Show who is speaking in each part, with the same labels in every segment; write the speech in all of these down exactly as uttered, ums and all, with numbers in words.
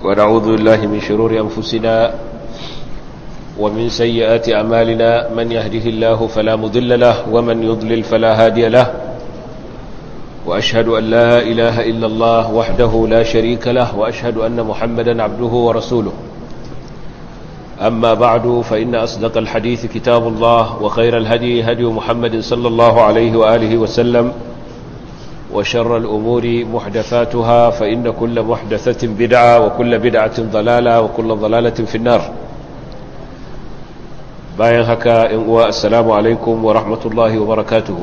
Speaker 1: ونعوذ بالله من شرور أنفسنا ومن سيئات أعمالنا من يهده الله فلا مضل له ومن يضلل فلا هادي له وأشهد أن لا إله إلا الله وحده لا شريك له وأشهد أن محمدا عبده ورسوله أما بعد فإن أصدق الحديث كتاب الله وخير الهدي هدي محمد صلى الله عليه وآله وسلم وشر الأمور محدثاتها فإن كل محدثة بدعة وكل بدعة ضلالة وكل ضلالة في النار باين هكا السلام عليكم ورحمة الله وبركاته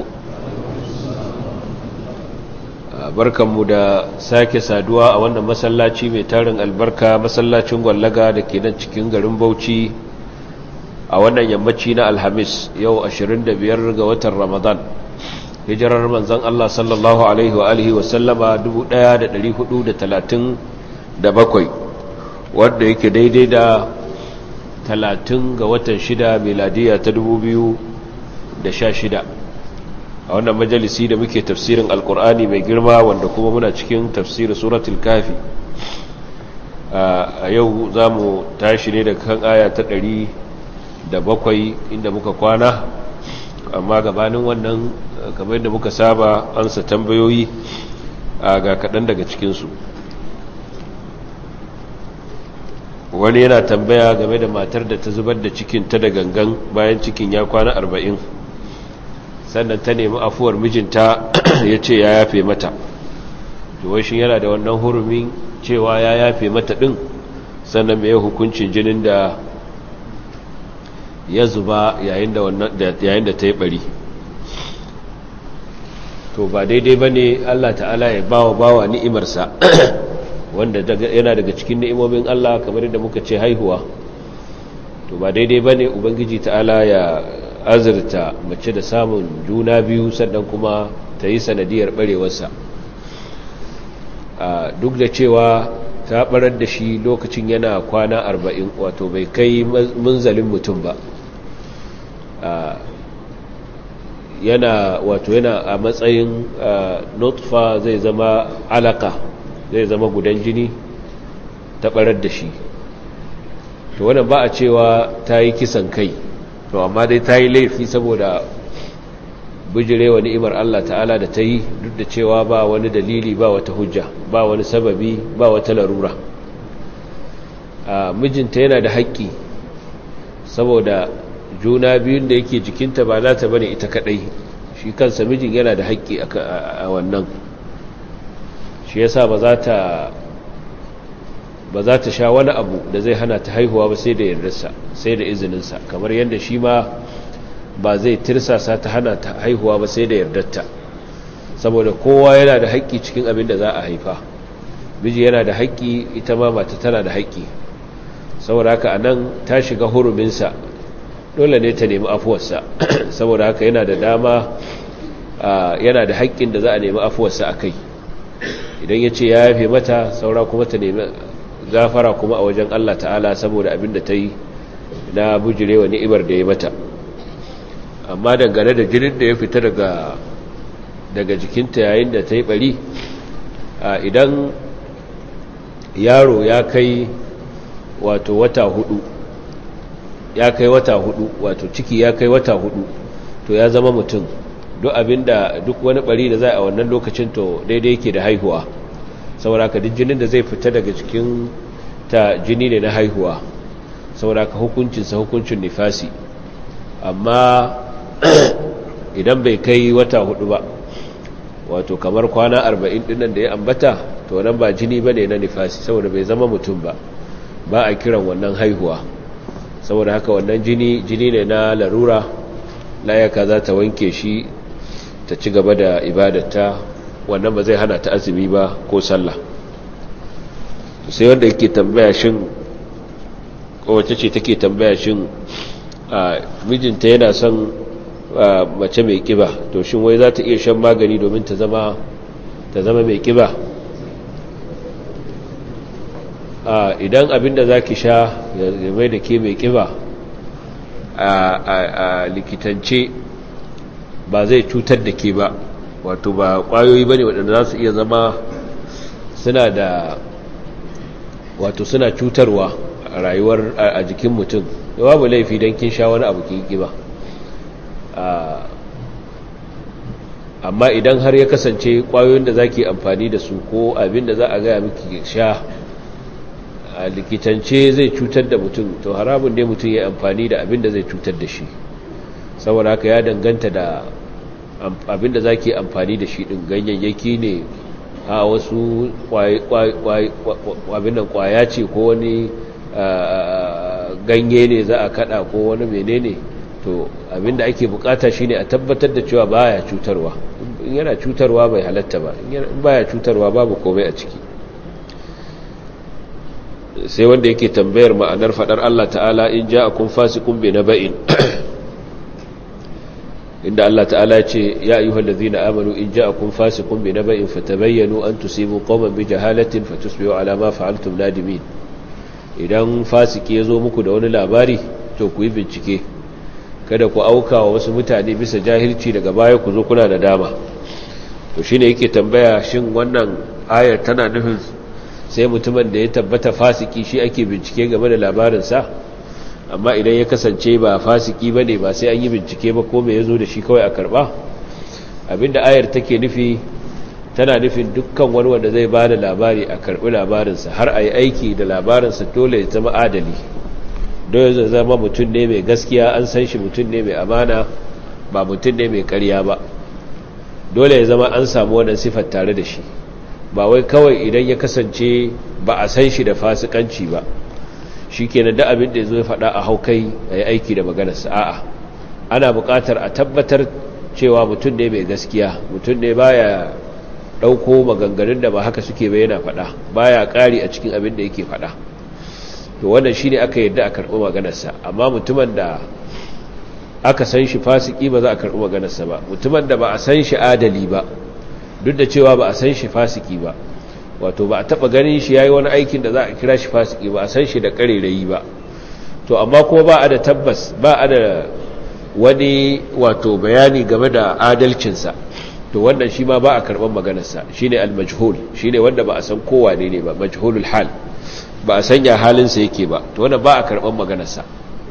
Speaker 1: barkanmu da sake saduwa a wannan masallaci mai tarin albarka masallacin gwallaga da ke nan cikin garin Bauchi a wannan yammaci na Alhamis yau ashirin da biyar ga watan Ramadan hijirar manzon Allah sallallahu alaihi wa alihi wa sallama dubu ɗaya da ɗari hudu da talatin da bakwai wanda yake daidai da talatin ga watan shida miladiya ta dubu biyu da sha shida a wannan majalisi da muke tafsirin alkur'ani mai girma wanda kuma muna cikin tafsirin suratul kafi a yau za mu tashi ne daga kan aya ta ɗari da bakwai inda muka kwana amma gabanin wannan kamar yadda muka saba ansa tambayoyi ga kaɗan daga cikinsu wani yana tambaya game da matar da ta zubar da cikin ta da gangan bayan cikin ya kwana arba'in sannan ta nemi afuwar mijinta ya ce ya yafe mata shi yana da wannan hurumin cewa ya yafe mata ɗin sannan mai hukuncin jinin da ya zuba yayin da ta yi ɓari to ba daidai ba ne Allah ta'ala ya bawa bawa ni'imarsa wanda yana daga cikin ni'imomin Allah kamar yadda muka ce haihuwa to ba daidai ba ne ubangiji ta'ala ya azurta mace da samun juna biyu sannan kuma ta yi sanadiyar barewarsa duk da cewa ta barar da shi lokacin yana kwana arba'in wato bai kai munzalin mutum ba yana wato yana a matsayin nutfa zai zama alaka zai zama gudan jini ta barar da shi to wannan ba a cewa ta yi kisan kai to amma dai ta yi laifi saboda bijirewa ni'imar Allah ta'ala da ta yi duk da cewa ba wani dalili ba wata hujja ba wani sababi ba wata larura mijinta yana da haƙƙi saboda juna biyun da yake jikinta ba za ta bane ita kadai shi kansa mijin yana da haƙƙi a wannan shi yasa ba za ta ba za ta sha wani abu da zai hana ta haihuwa ba sai da yardarsa sai da izininsa kamar yadda shi ma ba zai tirsasa ta hana ta haihuwa ba sai da yardarta saboda kowa yana da haƙƙi cikin abin da za a haifa miji yana da haƙƙi ita ma mata tana da haƙƙi saboda haka anan ta shiga huruminsa dole ne ta nemi afuwarsa saboda haka yana da dama yana da haƙƙin da za a nemi afuwarsa a kai idan ya ce ya yafe mata saura kuma ta nemi gafara kuma a wajen Allah ta'ala saboda abin da ta yi na bujirewa ni'imar da ya mata amma dangane da jinin da ya fita daga daga jikinta yayin da ta yi bari idan yaro ya kai wato wata hudu ya kai wata hudu wato ciki ya kai wata hudu to ya zama mutum duk abinda duk wani bari da za a wannan lokacin to daidai yake da haihuwa saboda ka duk jinin da zai fita daga cikin ta jini ne na haihuwa saboda ka hukuncinsa hukuncin nifasi amma idan bai kai wata hudu ba wato kamar kwana arba'in dinnan da ya ambata to nan ba jini bane na nifasi saboda bai zama mutum ba ba a kiran wannan haihuwa saboda haka wannan jini jini ne na larura layaka za ta wanke shi ta ci gaba da ibadarta wannan ba zai hana ta azumi ba ko sallah sai wanda yake tambaya shin kowace ce take tambaya shin mijinta yana son mace mai kiba to shin wai za ta iya shan magani domin ta zama ta zama mai kiba idan abinda za ki sha ya mai da ke mai kiba a likitance ba zai cutar da ke ba wato ba kwayoyi bane waɗanda za su iya zama suna da wato suna cutarwa a rayuwar a jikin mutum babu laifi don kin sha wani abu kin kiba amma idan har ya kasance kwayoyin da zaki amfani da su ko abin da za a gaya miki sha a likitance zai cutar da mutum to haramun ne mutum ya amfani da abin da zai cutar da shi saboda haka ya danganta da abin da zaki amfani da shi din ganyayyaki ne a wasu abin nan kwaya ce ko wani ganye ne za a kada ko wani menene to abin da ake bukata shine a tabbatar da cewa baya cutarwa in yana cutarwa bai halatta ba in baya cutarwa babu komai a ciki sai wanda yake tambayar ma'anar fadar Allah ta'ala in ja'akum fasiqun bi naba'in inda Allah ta'ala ya ce ya ayyuhallazina amanu in ja'akum fasiqun bi naba'in fatabayyanu an tusibu qauman bi jahalatin fatusbihu ala ma fa'altum nadimin idan fasiki yazo muku da wani labari to ku yi bincike kada ku auka wa wasu mutane bisa jahilci daga baya ku zo kuna da dama to shine yake tambaya shin wannan ayar tana nufin sai mutumin da ya tabbata fasiki shi ake bincike game da labarinsa amma idan ya kasance ba fasiki bane ba sai an yi bincike ba ko me yazo da shi kawai a karba abinda ayar take nufi tana nufin dukkan wani wanda zai bada labari a karbi labarinsa har ayi aiki da labarinsa dole ya zama adali dole ya zama mutum ne mai gaskiya an san shi mutum ne mai amana ba mutum ne mai ƙarya ba dole ya zama an samu wannan sifar tare da shi ba wai kawai idan ya kasance ba a san shi da fasikanci ba shi kenan da abin da ya zo ya faɗa a haukai a yi aiki da maganarsa a'a ana buƙatar a tabbatar cewa mutum ne mai gaskiya mutum ne baya ɗauko maganganun da ba haka suke bai yana faɗa baya ƙari a cikin abin da yake faɗa to wannan shi ne aka yadda a karɓi maganarsa amma mutumin da aka san shi fasiki ba za a karɓi maganarsa ba mutumin da ba a san shi adali ba duk da cewa ba a san shi fasiki ba wato ba a taba ganin shi yayi wani aikin da za a kira shi fasiki ba a san shi da karerayi ba to amma kuma ba a da tabbas ba a da wani wato bayani game da adalcinsa to wannan shi ma ba a karban maganarsa shine al-majhul shine wanda ba a san kowa ne ne ba majhulul hal ba a sanya halinsa yake ba to wannan ba a karban maganarsa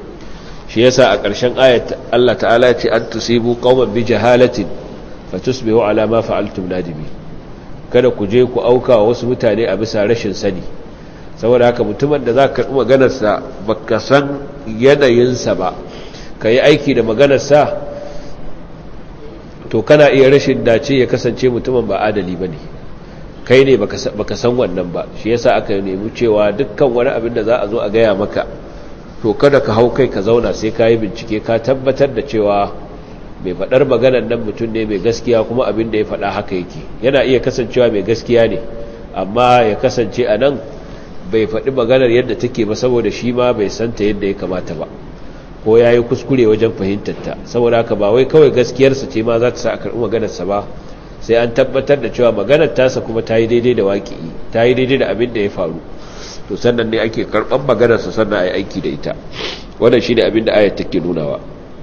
Speaker 1: shi yasa a ƙarshen ayat Allah ta'ala ya ce an tusibu qauman bi jahalatin fatusbihu ala ma fa'altum nadimin kada ku je ku auka wasu mutane a bisa rashin sani saboda haka mutumin da za ka karɓi maganarsa ba ka san yanayinsa ba ka yi aiki da maganarsa to kana iya rashin dace ya kasance mutumin ba adali ba ne kai ne ba ka san wannan ba shi yasa aka nemi cewa dukkan wani abin da za a zo a gaya maka to kada ka hau kai ka zauna sai ka yi bincike ka tabbatar da cewa mai faɗar maganar nan mutum ne mai gaskiya kuma abin da ya faɗa haka yake yana iya kasancewa mai gaskiya ne amma ya kasance a nan bai faɗi maganar yadda take ba saboda shi ma bai santa yadda ya kamata ba ko ya yi kuskure wajen fahimtarta saboda haka ba wai kawai gaskiyarsa ce ma za ta sa a karɓi maganarsa ba sai an tabbatar da cewa maganar tasa kuma ta yi daidai da waƙi ta yi daidai da abin da ya faru to sannan ne ake karɓar maganarsa sannan a yi aiki da ita wannan shi ne abin da ayat take nunawa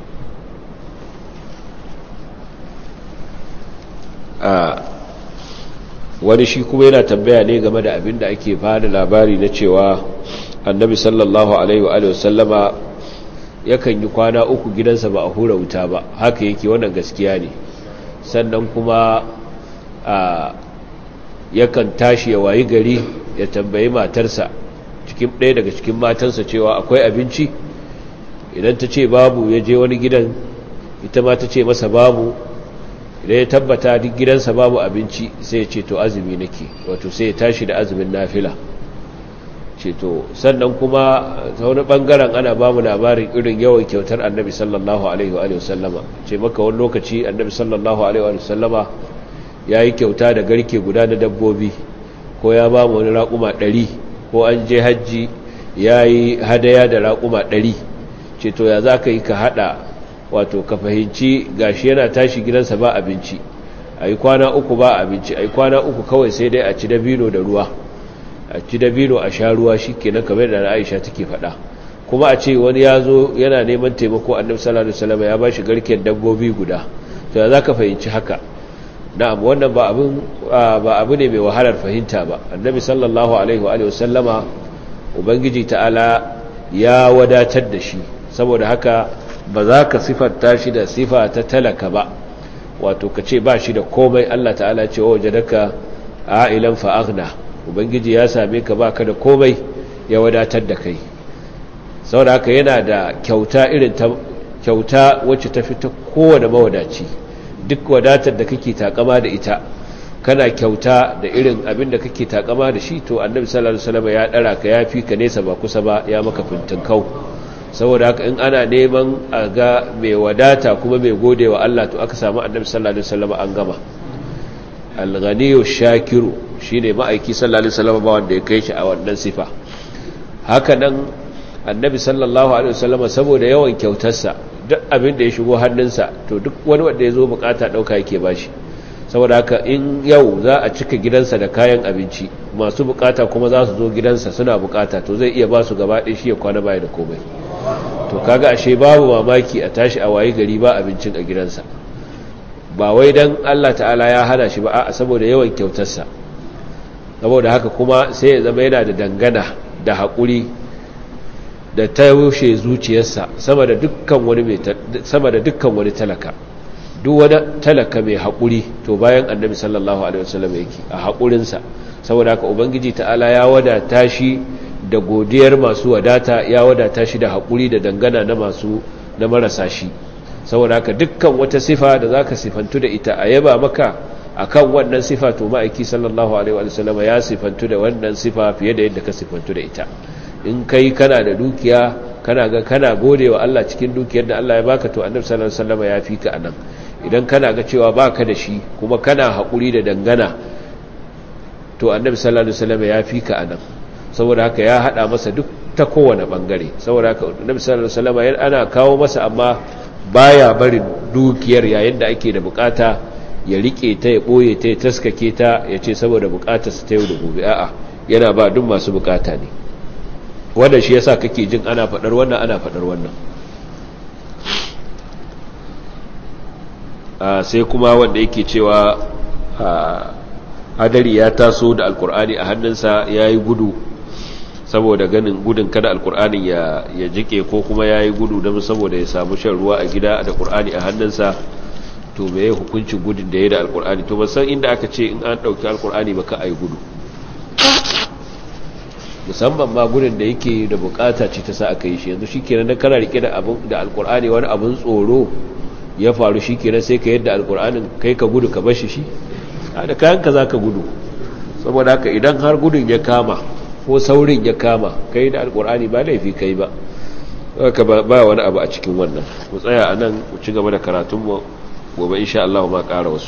Speaker 1: wani shi kuma yana tambaya ne game da abin da ake bada labari na cewa annabi sallallahu alaihi wa sallama yakan yi kwana uku gidansa ba a hura wuta ba haka yake wannan gaskiya ne sannan kuma a yakan tashi ya wayi gari ya tambayi matarsa cikin ɗaya daga cikin matansa cewa akwai abinci idan ta ce babu ya je wani gidan ita ma ta ce masa babu idan ya tabbata duk gidansa babu abinci sai ya ce to azumi nake wato sai ya tashi da azumin nafila ce to sannan kuma ta wani bangaren ana ba mu labarin irin yawan kyautar annabi sallallahu alaihi wa sallama ce maka wani lokaci annabi sallallahu alaihi wa sallama ya yi kyauta da garke guda na dabbobi ko ya ba mu wani raƙuma ɗari ko an je hajji ya yi hadaya da raƙuma ɗari ce to ya za ka yi ka haɗa wato ka fahimci gashi yana tashi gidansa ba abinci a yi kwana uku ba abinci a yi kwana uku kawai sai dai a ci dabino da ruwa a ci dabino a sha ruwa shi ke nan kamar da Aisha take faɗa kuma a ce wani ya zo yana neman taimako annabi sallallahu alaihi wasallam ya ba shi garken dabbobi guda to ya za ka fahimci haka na'am wannan ba abin ba abu ne mai wahalar fahimta ba annabi sallallahu alaihi wa sallama ubangiji ta'ala ya wadatar da shi, saboda haka ba za ka sifanta shi da sifa ta talaka ba, wato ka ce ba shi da komai. Allah ta'ala ce wa wajadaka a'ilan fa aghna, ubangiji ya same ka baka da komai ya wadatar da kai. saboda haka yana da kyauta irin ta kyauta wacce ta fita kowane mawadaci. Duk wadatar da kake takama da ita, kana kyauta da irin abin da kake takama da shi, to annabi sallallahu alaihi wasallam ya dara ka, ya fi ka nesa ba kusa ba, ya maka fintinkau. saboda haka in ana neman a ga mai wadata kuma mai gode wa Allah, to aka samu annabi sallallahu alaihi wasallam an gama. al-ghaniyyu shakiru shine ma'aiki sallallahu alaihi wasallam ba wanda ya kai shi a wannan sifa. haka nan annabi sallallahu alaihi wasallam saboda yawan kyautarsa, duk abin da ya shigo hannunsa to duk wani wanda ya zo bukata dauka yake bashi. saboda haka in yau za a cika gidansa da kayan abinci, masu bukata kuma za su zo gidansa suna bukata, to zai iya ba su gaba ɗaya shi ya kwana baya da komai. to kaga ashe babu mamaki a tashi a wayi gari ba abincin a gidansa, ba wai dan Allah ta'ala ya hana shi ba, a saboda yawan kyautarsa. saboda haka kuma sai ya zama yana da dangana da haƙuri da ta rushe zuciyarsa sama da dukkan wani mai sama da dukkan wani talaka. duk wani talaka mai haƙuri to bayan annabi sallallahu alaihi wasallam yake a haƙurinsa. saboda haka ubangiji ta'ala ya wadata shi da godiyar masu wadata, ya wadata shi da haƙuri da dangana na masu na marasa shi. saboda haka dukkan wata sifa da zaka sifantu da ita a yaba maka akan wannan sifa, to ma'aiki sallallahu alaihi wasallam ya sifantu da wannan sifa fiye da yadda ka sifantu da ita. in kai kana da dukiya, kana ga kana gode wa Allah cikin dukiyar da Allah ya baka, to annabi sallallahu alaihi wasallam ya fi ka anan. idan kana ga cewa baka da shi kuma kana haƙuri da dangana, to annabi sallallahu alaihi wasallam ya fi ka anan. saboda haka ya hada masa duk ta kowane bangare. saboda haka annabi sallallahu alaihi wasallam ana kawo masa, amma baya barin dukiyar yayin da ake da bukata ya rike ta, ya boye ta, ya taskake ta, ya ce saboda bukatarsa ta yau da gobe. a'a, yana ba duk masu bukata ne. wanda shi yasa kake jin ana fadar wannan ana fadar wannan. sai kuma wanda yake cewa hadari ya taso da alkur'ani a hannunsa ya yi gudu saboda ganin gudun kada alkur'anin ya, ya jike, ko kuma ya yi gudu don saboda ya samu shan ruwa a gida da kur'ani a hannunsa. to me ya hukuncin gudun da ya da alkur'ani? to ban san inda aka ce in an ɗauki alkur'ani ba ka a yi gudu, musamman ma gudun da yake da bukata ce ta sa aka yi shi. yanzu shi kenan na kana rike da alkur'ani wani abin tsoro ya faru, shi kenan sai ka yadda alkur'anin kai ka gudu ka bashi shi da kayanka za ka gudu. saboda haka idan har gudun ya kama ko saurin ya kama, kai da alkur'ani ba laifi kai ba, ka ba wani abu a cikin wannan. ku tsaya a nan ku ci gaba da karatunmu, gobe insha Allah ma ƙara wasu.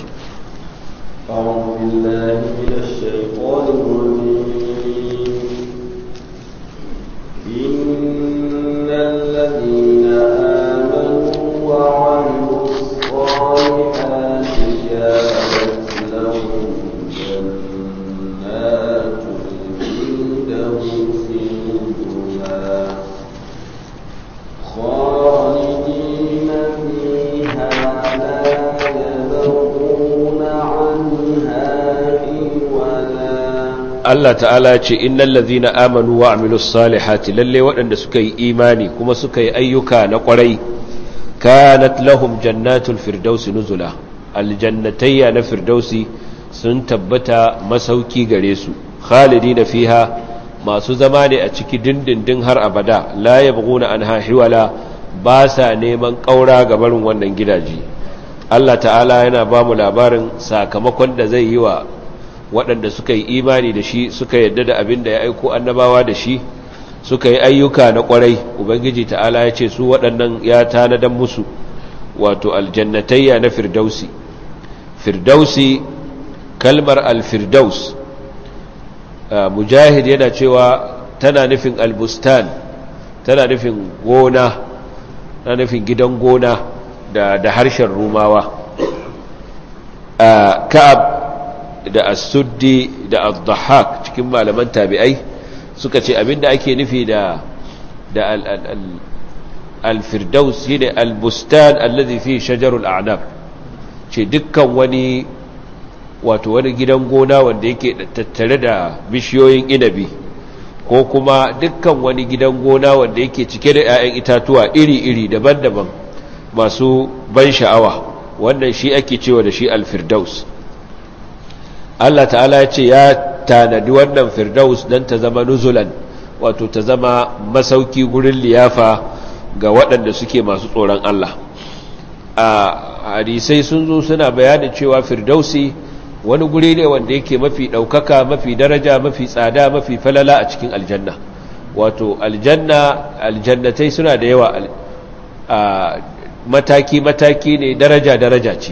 Speaker 2: إن الذين آمنوا وعملوا الصالحات كانت لهم جنات الفردوس نزلا خالدين فيها لا يبغون عنها حولا.
Speaker 1: Allah ta'ala ce innal ladhina amanu wa amilus salihati, lalle waɗanda suka yi imani kuma suka yi ayyuka na ƙwarai, kanat lahum jannatul firdausi nuzula, aljannatayya na firdausi sun tabbata masauki gare su, khalidina fiha, masu zama ne a ciki dindindin har abada, la yabghuna anha hiwala, ba sa neman ƙaura ga barin wannan gidaje. Allah ta'ala yana ba mu labarin sakamakon da zai yi wa waɗanda suka yi imani da shi, suka yadda da abin da ya aiko annabawa da shi, suka yi ayyuka na ƙwarai. Ubangiji ta'ala ya ce su waɗannan ya tanadan musu wato aljannatayya na firdausi. Firdausi, kalmar alfirdaus, mujahid yana cewa tana nufin albustan, tana nufin gona, tana nufin gidan gona da, da harshen rumawa. Ka'ab da as-suddi da ad-dhahhak cikin malaman tabi'ai suka ce abinda ake nufi da da al-firdaus shine al-bustan alladhi fi shajarul a'nab, ce dukkan wani wato wani gidan gona wanda yake tattare da bishiyoyin inabi, ko kuma dukkan wani gidan gona wanda yake cike da 'ya'yan itatuwa iri-iri daban-daban masu ban sha'awa, wannan shi ake cewa da shi al-firdaus. Allah ta'ala ya ce ya tanadi wannan firdaus don ta zama nuzulan, wato ta zama masauki gurin liyafa ga waɗanda suke masu tsoron Allah. A hadisai sun zo suna bayanin cewa firdausi wani guri ne wanda yake mafi ɗaukaka, mafi daraja, mafi tsada, mafi falala a cikin aljanna. Wato aljanna, aljannatai suna da yawa, mataki-mataki ne, daraja-daraja ce.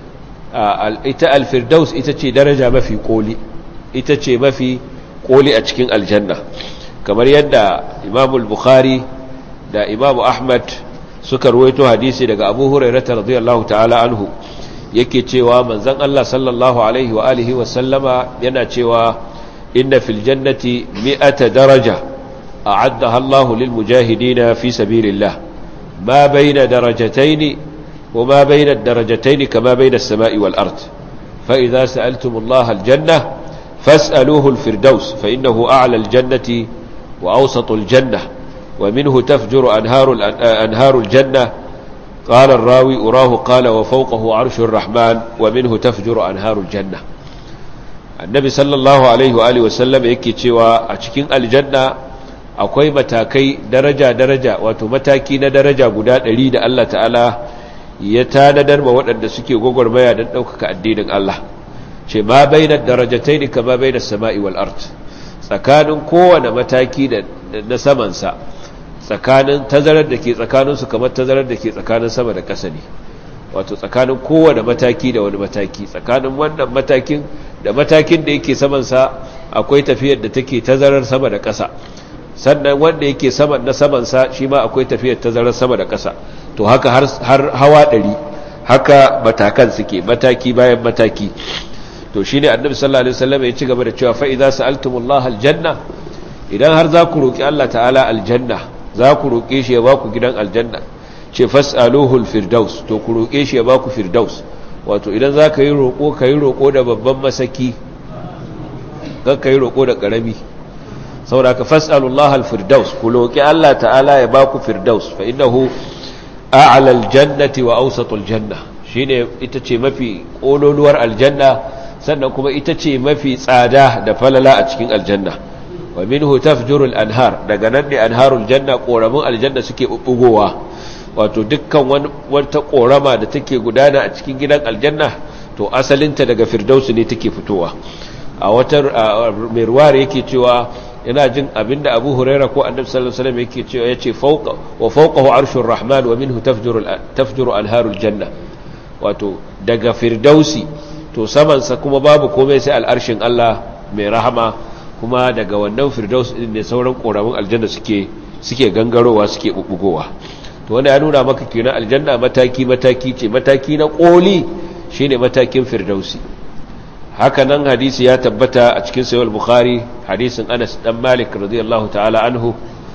Speaker 1: Ita alfirdaus ita ce daraja mafi koli, ita ce mafi koli a cikin aljanna. Kamar yadda Imamul Bukhari da Imamu Ahmad suka ruwaito hadisi daga Abu Hurairah radiyallahu ta'ala anhu, yake cewa manzon Allah sallallahu alaihi wa alihi wa sallama yana cewa inna fil jannati mi'ata daraja a'addaha Allahu lil mujahidin fi sabilillah ma bayna darajatayn wa ma bayna ad-darajatayn kama bayna as-sama'i wal ard fa idha sa'altumullaha al-jannah fas'aluhu al-firdaus fa innahu a'la al-jannati wa awsatu al-jannah wa minhu tafjuru anharu anharu al-jannah. قال الراوي أراه قال وفوقه عرش الرحمن ومنه تفجر أنهار الجنة. النبي صلى الله عليه وآله وسلم يكي تشوى أتشكين الجنة أكوي متاكي درجة درجة وتمتاكين درجة قداد أليد الله تعالى يتاندر موأن سكي وقر ما يدنوك كالدين الله ما بين الدرجتين كما بين السماء والأرض سكان كون متاكين نسمنسا tsakanin tazarar da ke tsakaninsu kamar tazarar da ke tsakanin sama da ƙasa ne, wato tsakanin kowane mataki da wani mataki, tsakanin wannan matakin da matakin da yake samansa akwai tafiyar da take tazarar sama da ƙasa, sannan wanda yake saman na samansa shi ma akwai tafiyar tazarar sama da ƙasa. To haka har hawa ɗari haka matakan suke, mataki bayan mataki. To shi ne annabi sallallahu alaihi wasallam ya ci gaba da cewa fa idza sa'altumullaha aljanna, idan har za ku roki Allah ta'ala aljanna, za ku roƙe shi ya ba ku gidan aljanna, ce fas'aluhul firdaus, to ku roƙe shi ya ba ku firdaus. Wato idan za ka yi roƙo, ka yi roƙo da babban masaki, kan ka yi roƙo da ƙarami. saboda ka fas'alullaha al-firdaus, ku roƙi Allah ta'ala ya ba ku firdaus, fa innahu a'la al-jannati wa awsatul janna, shine ita ce mafi ƙololuwar aljanna, sannan kuma ita ce mafi tsada da falala a cikin aljanna. wa minhu tafjurul anhar, daga nan ne anharul janna, koramin aljanna suke bubbugowa. Wato dukkan wata korama da take gudana a cikin gidan aljanna to asalinta daga firdausi ne take fitowa. A wata mai ruwaya yake cewa yana jin abinda Abu Huraira ko Annabi sallallahu alaihi wasallam yake cewa yace fawqa wa fawqahu arshur rahman wa minhu tafjurul tafjuru anharul janna. Wato daga firdausi to saman sa kuma babu komai sai al'arshin Allah mai rahama, kuma daga wannan firdaus din ne sauran koramin aljanna suke suke gangarowa, suke bubbugowa. To wanda ya nuna maka kenan aljanna mataki mataki ce, mataki na koli shine matakin firdausi. Haka nan hadisi ya tabbata a cikin sahih al-Bukhari, hadisin Anas dan Malik radiyallahu ta'ala anhu,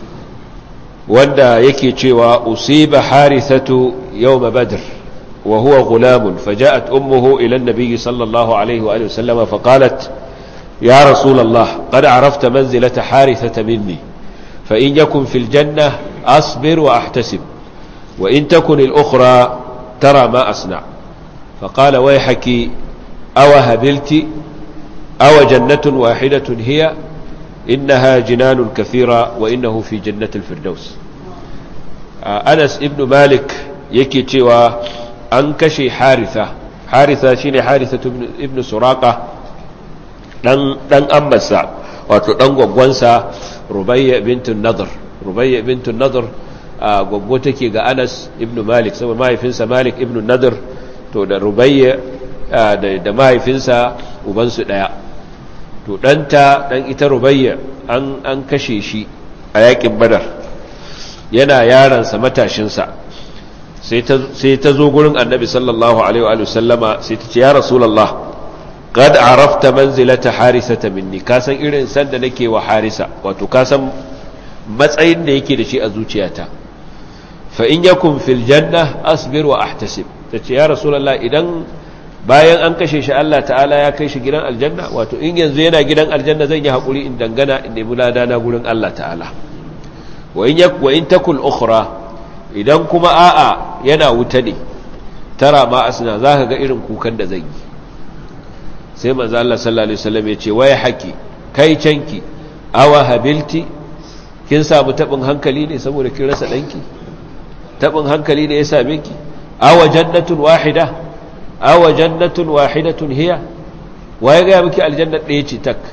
Speaker 1: wanda yake cewa usiba harithatu yawm badr wa huwa ghulam, faja'at ummuhu ila an-nabiy sallallahu alayhi wa alihi wa sallam faqalat يا رسول الله قد عرفت منزلة حارثة مني، فإن يكن في الجنة أصبر وأحتسب، وإن تكن الأخرى ترى ما أصنع. فقال ويحك أو هبلت أو جنة واحدة هي، إنها جنان كثيرة وإنه في جنة الفردوس. أنس ابن مالك يكي وأنكشي حارثة حارثة شيني حارثة ابن سراقة dan ammarsa, wato dan gwaggwansa Rubayya bintun Nadr. Rubayya bintun Nadr gwaggo take ga Anas ibn Malik, saboda mahaifinsa Malik ibn Nadr, to da Rubayya da mahaifinsa ubansu daya. To danta dan ita Rubayya an an kashe shi a yakin Badar, yana yaransa matashinsa. Sai ta sai ta zo gurin Annabi sallallahu alaihi wa sallama, sai ta ce ya Rasulullah qad arafta manzilata harisata minni, ka san irin san da nake wa harisa, wato ka san matsayin da yake da shi a zuciyata. fa in yakun fil janna asbir wa ahtasib, tace ya rasulullah idan bayan an kashe shi Allah ta'ala ya kai shi gidan aljanna, wato in yanzu yana gidan aljanna zan yi haƙuri in dangana in nemi ladana gurin Allah ta'ala. wa in yak wa in takul ukhra, idan kuma a'a yana wuta ne, tara ma asna zaka ga irin kukan da zan yi. sai manzo Allah sallallahu alaihi wasallam ya ce wai haki kai canki, awa habilti, kin samu tabin hankali ne saboda kin rasa danki, tabin hankali ne ya same ki, awa jannatun wahida, awa jannatun wahidatun hiya, waye ga miki aljanna ɗaya ce tak,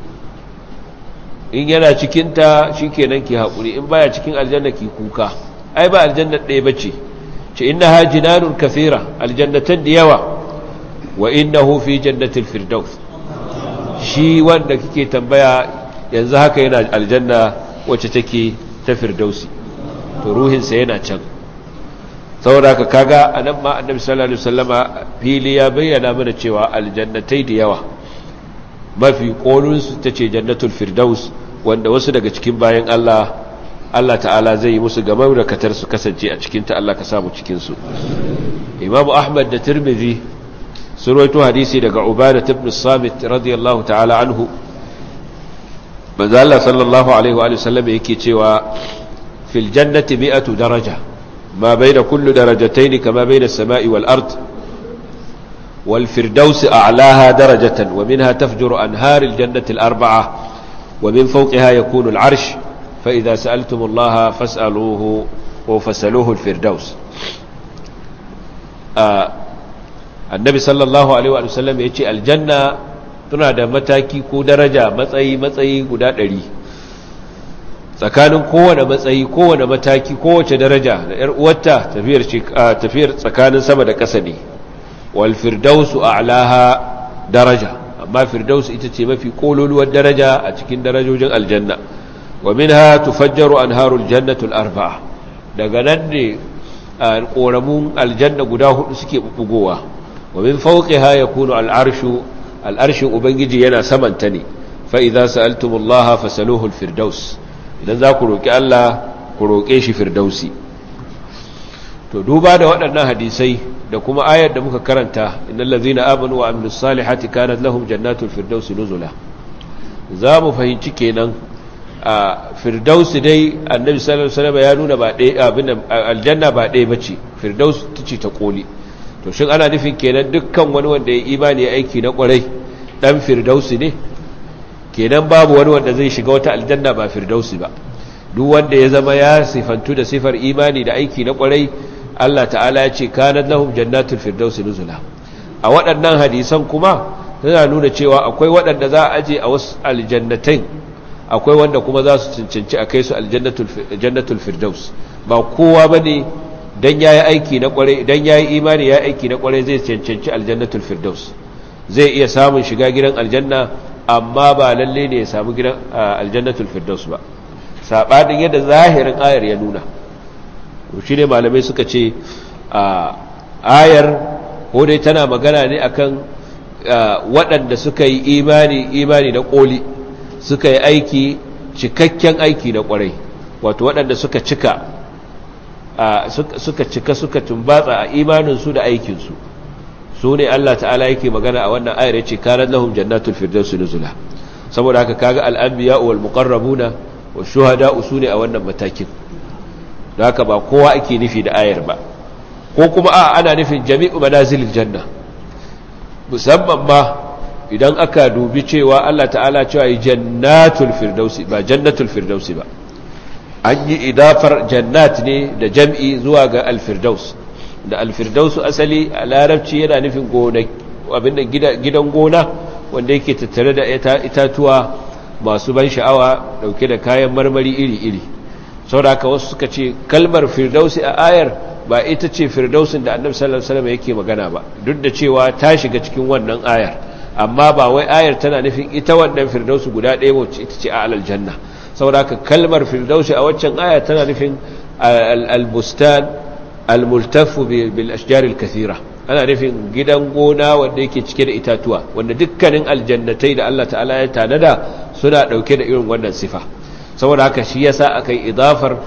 Speaker 1: in yana cikin ta shikenan ki hakuri, in baya cikin aljanna ki kuka, ai ba aljanna ɗaya bace, ce innaha jinanun kathira, aljannatan da yawa, wa innahu fi jannatil firdaus, shi wanda kike tambaya yanzu haka yana aljanna wacce take ta firdausi, to ruhinsa yana can. saboda haka kaga anan ma annabi sallallahu alaihi wasallama fili ya bayyana mana cewa aljannatai da yawa, mafi kolun su tace jannatul firdaus, wanda wasu daga cikin bayan Allah Allah ta'ala zai yi musu gamar da katar su kasance a cikin ta. Allah ka samu cikin su. Imam Ahmad da Tirmidhi sun rawaito hadisi daga Ubadah ibn Samit radiyallahu ta'ala anhu, manzo Allah sallallahu alaihi wa sallam yake cewa fil jannati mi'atu daraja, ما بين كل درجتين كما بين السماء والأرض، والفردوس أعلاها درجة، ومنها تفجر أنهار الجنة الأربعة، ومن فوقها يكون العرش، فإذا سألتم الله فاسألوه وفسألوه الفردوس. آه النبي صلى الله عليه وسلم يقول الجنة تنادى متاكي كو درجة متأي متأي قدات لي، tsakanin kowane matsayi, kowane mataki, kowace daraja da ‘yar uwarta tafiyar tsakanin sama da ƙasa ne. wal firdausu a'laha daraja, amma firdausu ita ce mafi kololuwar daraja a cikin darajojin aljanna. wa minha tufajjaru anharul jannatul arba'a, daga nan ne ƙoramun aljanna guda hudu suke bugowa. wa min fawqiha yakunu al'arshu, al'arshin ubangiji yana samanta ne. fa idza sa'altumullaha fasaluhu al-firdaus, idan za ku roƙi Allah ku roƙe shi firdausi. to duba da waɗannan hadisai da kuma ayar da muka karanta, innal ladzina amanu wa amilus salihati kanat lahum jannatul firdausi nuzula, za mu fahimci kenan a firdausi dai annabi sallallahu alaihi wasallam ya nuna ba ɗaya abin aljanna ba ɗaya bace, firdausi tace ta koli. to shin ana nufin kenan dukkan wani wanda ya imani ya aiki na ƙwarai dan firdausi ne? kenan babu wani wanda zai shiga wata aljanna ba firdausi ba. duk wanda ya zama ya sifantu da sifar imani da aiki na kwarai, Allah ta'ala ya ce kanat lahum jannatul firdausi nuzula. a waɗannan hadisan kuma suna nuna cewa akwai waɗanda za a aje a wasu aljannatain, akwai wanda kuma za su cancanci a kai su aljannatul firdaus. ba kowa bane dan yayi aiki na kwarai, dan yayi imani yayi aiki na kwarai zai cancanci aljannatul firdaus. zai iya samun shiga gidan aljanna, amma ba lalle ne ya samu gidan aljannatul firdaus ba, sabanin yadda zahirin ayar ya nuna. to shine malamai suka ce ayar ko dai tana magana ne akan waɗanda suka yi imani imani na koli, suka yi aiki cikakken aiki na kwarai, wato waɗanda suka cika suka cika suka tumbatsa a imaninsu da aikinsu, su ne Allah ta'ala yake magana a wannan ayar, yace kanat lahum jannatul firdausi nuzula. saboda haka kaga al-anbiya wal muqarrabuna wash shuhada usune a wannan matakin, da haka ba kowa ake nufi da ayar ba. ko kuma a ana nufin jami'u manazilil janna, musamman ma idan aka dubi cewa Allah ta'ala cewa jannatul firdausi ba jannatul firdausi ba, an yi idafar jannat ne da jam'i zuwa ga al-firdaus. da alfirdausu asali a larabci yana nufin abin gidan gona wanda yake tattare da itatuwa masu ban sha'awa dauke da kayan marmari iri-iri. sauraka wasu suka ce kalmar firdausi a ayar ba ita ce firdausin da annabi sallallahu alaihi wasallam yake magana ba, duk da cewa ta shiga cikin wannan ayar, amma ba wai ayar tana nufin ita wannan firdausi guda ɗaya wacce ita ce a aljanna. sauraka kalmar firdausi a waccan ayar tana nufin al-bustan al-multafu bil ashjar al-kathira, ana nufin gidan gona wanda yake cike da itatuwa, wanda dukkanin aljannatai da Allah ta'ala ya tanada suna dauke da irin wannan sifa. saboda haka shi yasa akai idafar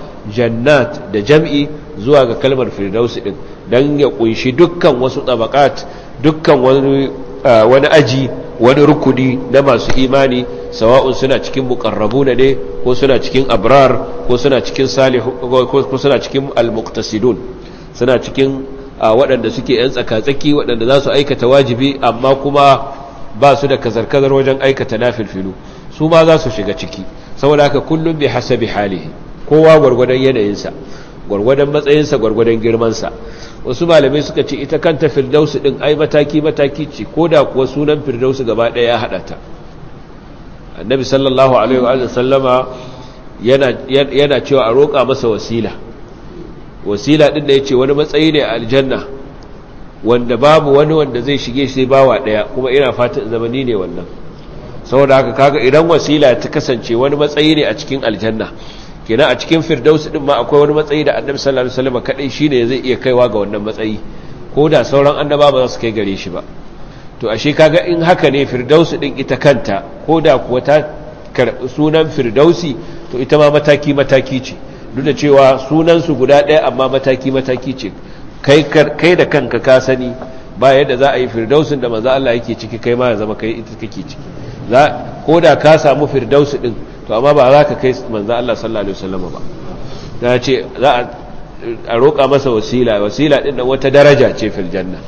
Speaker 1: jannat da jam'i zuwa ga kalmar firdausi din, dan ya kunshi dukkan wasu tabaqat dukkan wani wani aji wani rukuni na masu imani, sawa'un suna cikin muqarrabuna ne ko suna cikin abrar ko suna cikin salihu ko suna cikin almuqtasidun, suna cikin waɗanda suke yan tsakatsaki waɗanda za su aikata wajibi amma kuma ba su da kazar-kazar wajen aikata nafilfilu, su ma za su shiga ciki. saboda haka kullum bi hasabi halihi, kowa gwargwadon yanayinsa, gwargwadon matsayinsa, gwargwadon girmansa. wasu malamai suka ce ita kanta firdausi din ai mataki-mataki ce, ko da kuwa sunan firdausi gaba ɗaya ya haɗa ta. annabi sallallahu alaihi wa sallama yana, yana cewa a roƙa masa wasila. wasila din da ya ce wani matsayi ne a aljanna wanda babu wani wanda zai shige sai bawa ɗaya, kuma ina fatan zamani ne wannan. saboda haka kaga idan wasila ta kasance wani matsayi ne a cikin aljanna, kenan a cikin firdausi din ma akwai wani matsayi da annabi sallallahu alaihi wasallam kadai shine zai iya kaiwa ga wannan matsayi, ko da sauran annaba ba za su kai gare shi ba. to ashe kaga in haka ne firdausi din ita kanta, ko da kuwa ta karbi sunan firdausi, to ita ma mataki mataki ce, duk da cewa sunan su guda ɗaya amma mataki mataki ce. kai kai da kanka ka sani ba yadda za a yi firdausin da manzo Allah yake ciki kai ma ya zama kai ita kake ciki. za ko da ka samu firdausi din, to amma ba za ka kai manzo Allah sallallahu alaihi wasallam ba. da ce za a roƙa masa wasila, wasila din nan wata daraja ce fil janna,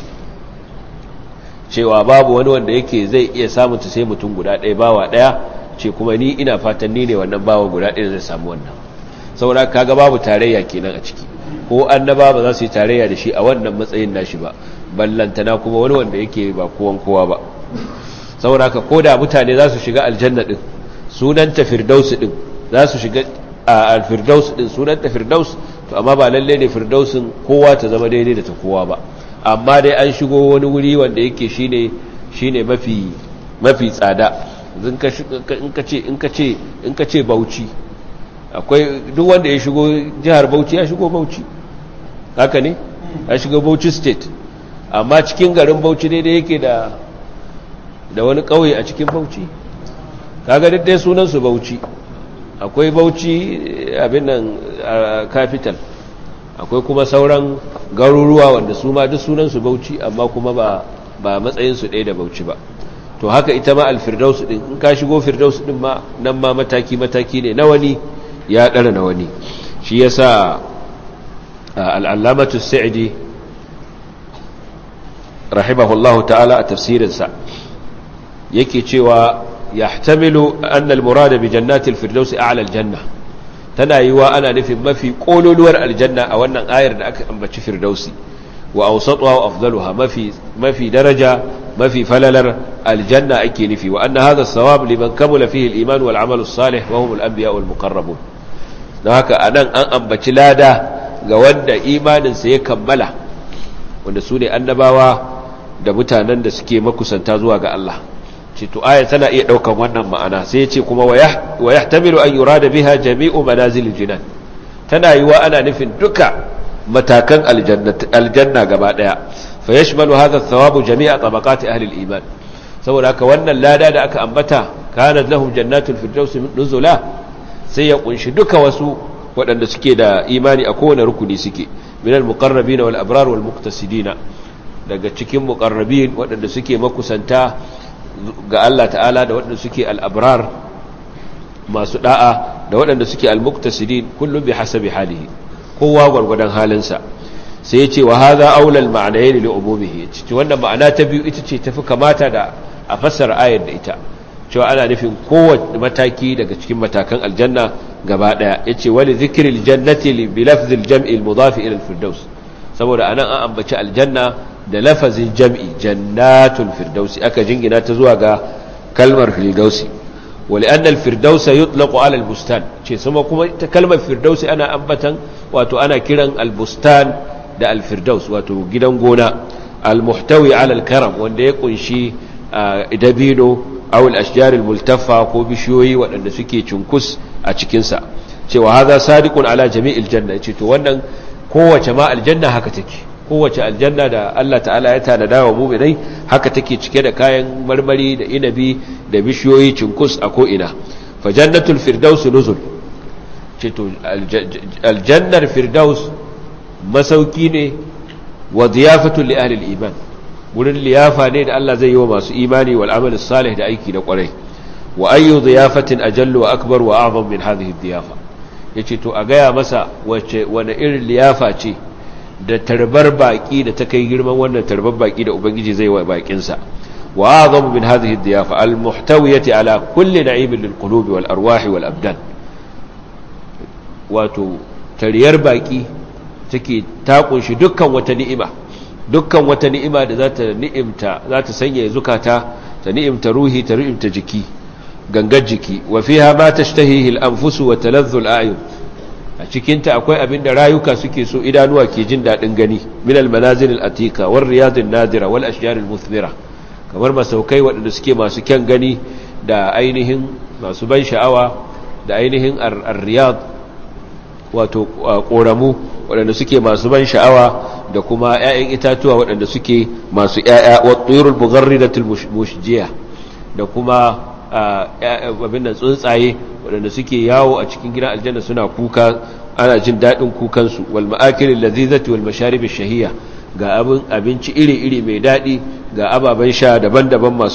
Speaker 1: cewa babu wani wanda yake zai iya samun ta sai mutum guda ɗaya, bawa ɗaya ce, kuma ni ina fatan ni ne wannan bawa guda ɗaya zai samu wannan. saboda kaga babu tarayya kenan a ciki, ko annaba ba za su yi tarayya da shi a wannan matsayin nashi ba, ballantana kuma wani wanda yake ba kowan kowa ba. saboda haka ko da mutane za su shiga aljanna din, sunanta firdaus din, za su shiga al-firdaus din, sunanta firdaus, to amma ba lalle ne firdausin kowa ta zama daidai da ta kowa ba. amma dai an shigo wani wuri wanda yake shine shine mafi mafi tsada. in ka in ka ce in ka ce in ka ce Bauchi, akwai duk wanda ya shigo jihar Bauchi ya shigo Bauchi, haka ne, ya shigo Bauchi state. amma cikin garin Bauchi daidai yake da da wani kauye a cikin Bauchi, kaga duk dai sunan su Bauchi. akwai Bauchi abin nan capital, akwai kuma sauran garuruwa wanda su ma duk sunansu Bauchi, amma kuma ba ba matsayinsu ɗaya da Bauchi ba. to haka ita ma alfirdaus din, in ka shigo firdaus din ma nan ma mataki mataki ne, na wani ya ɗara na wani. shi yasa al-allamatu as-sa'di rahimahullahu ta'ala a tafsirinsa yake cewa yahtamilu anna al-murada bi jannati al-firdaus a'la al-janna, tana yiwa ana nufin mafi kololuwar aljanna a wannan ayar da aka ambaci firdausi, wa awsatuha wa afdaluha, mafi mafi daraja mafi falalar aljanna ake nufi. wa anna hadha as-sawab liman kamula fihi al-iman wal 'amal as-salih wa hum al-anbiya wal muqarrabun. dan haka anan an ambaci lada ga wanda imanin sa ya kammala, wanda su ne annabawa da mutanen da suke makusanta zuwa ga Allah. ce to aya tana iya daukan wannan ma'ana. sai ya ce kuma wa yahtamilu an yurada biha jami'u manazilil jinan, tana yiwa ana nufin duka matakan aljanna gaba daya. fa yashmalu hadha athawabu jami'a tabaqati ahli al-iman, saboda haka wannan lada da aka ambata, kanat lahum jannatul firdaus nuzula, sai ya kunshi duka wasu waɗanda suke da imani a kowane rukuni suke, minal muqarrabin wal abrar wal muqtasidin, daga cikin muqarrabin waɗanda suke makusanta ga Allah ta'ala, da waɗanda suke al-abrar masu da'a, da waɗanda suke al-muqtasidin, kullum bi hasabi halihi, kowa gwargwadon halinsa. sai yace wa hadha aula al-ma'nayn li umumihi, ce wannan ma'ana ta biyu ita ce tafi kamata da a fassara ayar da ita, cewa ana nufin kowace mataki daga cikin matakan aljanna gaba daya. yace wali dhikril jannati bi lafzil jam'i al-mudaf ila al-firdaus, saboda anan an ambaci aljanna da lafazin jam'i, jannatul firdausi, aka jingina ta zuwa ga kalmar firdausi. wali anna al-firdaus yutlaqu ala al-bustan, ce sama kuma ta kalmar firdausi ana ambatan, wato ana kiran al-bustan da al-firdaus, wato gidan gona, al-muhtawi ala al-karam, wanda ya kunshi dabino aw al-ashjar al-multaffa, ko bishiyoyi waɗanda suke cunkus a cikin sa. cewa hadha sadiqun ala jami'il janna, ce to wannan kowace ma aljanna haka take, kowace aljanna da Allah ta'ala ya tanada wa mu'minai haka take cike da kayan marmari da inabi da bishiyoyi cinkus a ko'ina. fa jannatul firdaus nuzul, ce to aljannar firdaus masauki ne, wa ziyafatu li ahli al-iman, gurin liyafa ne da Allah zai yi wa masu imani wal amal salih da aiki da kwarai wa ayyu diyafatin ajallu wa akbar wa a'zam min hadhihi diyafa yace to a gaya masa wace wani irin liyafa ce da tarbar baki da ta kai girman wannan tarbar baki da ubangiji zai wa bakin sa wa a'zam min hadhihi diyafa al muhtawiyati ala kulli na'imin lil qulubi wal arwahi wal abdan wato tariyar baki take ta kunshi dukkan wata ni'ima dukkan wata ni'ima da za ta ni'imta za ta sanya zukata ta ni'imta ruhi ta ni'imta jiki gangar jiki wa fiha ma tashtahihi al-anfus wa taladhdhu al-a'yun a cikin ta akwai abin da rayuka suke so idanuwa ke jin dadin gani min al-manazil al-atika war riyad an-nadira wal ashjar al-muthmira kamar masaukai waɗanda suke masu kyan gani da ainihin masu ban sha'awa da ainihin ar-riyad wato koramu waɗanda suke masu ban sha'awa da kuma ‘ya'yan itatuwa waɗanda suke masu ‘ya'ya wa tsirul bugharridatul mushjiya da kuma abin da tsuntsaye waɗanda suke yawo a cikin gidan aljanna suna kuka ana jin daɗin kukansu wal ma'akilil lazizati wal masharib shahiya ga abin abinci iri-iri mai daɗi ga ababen sha daban-daban masu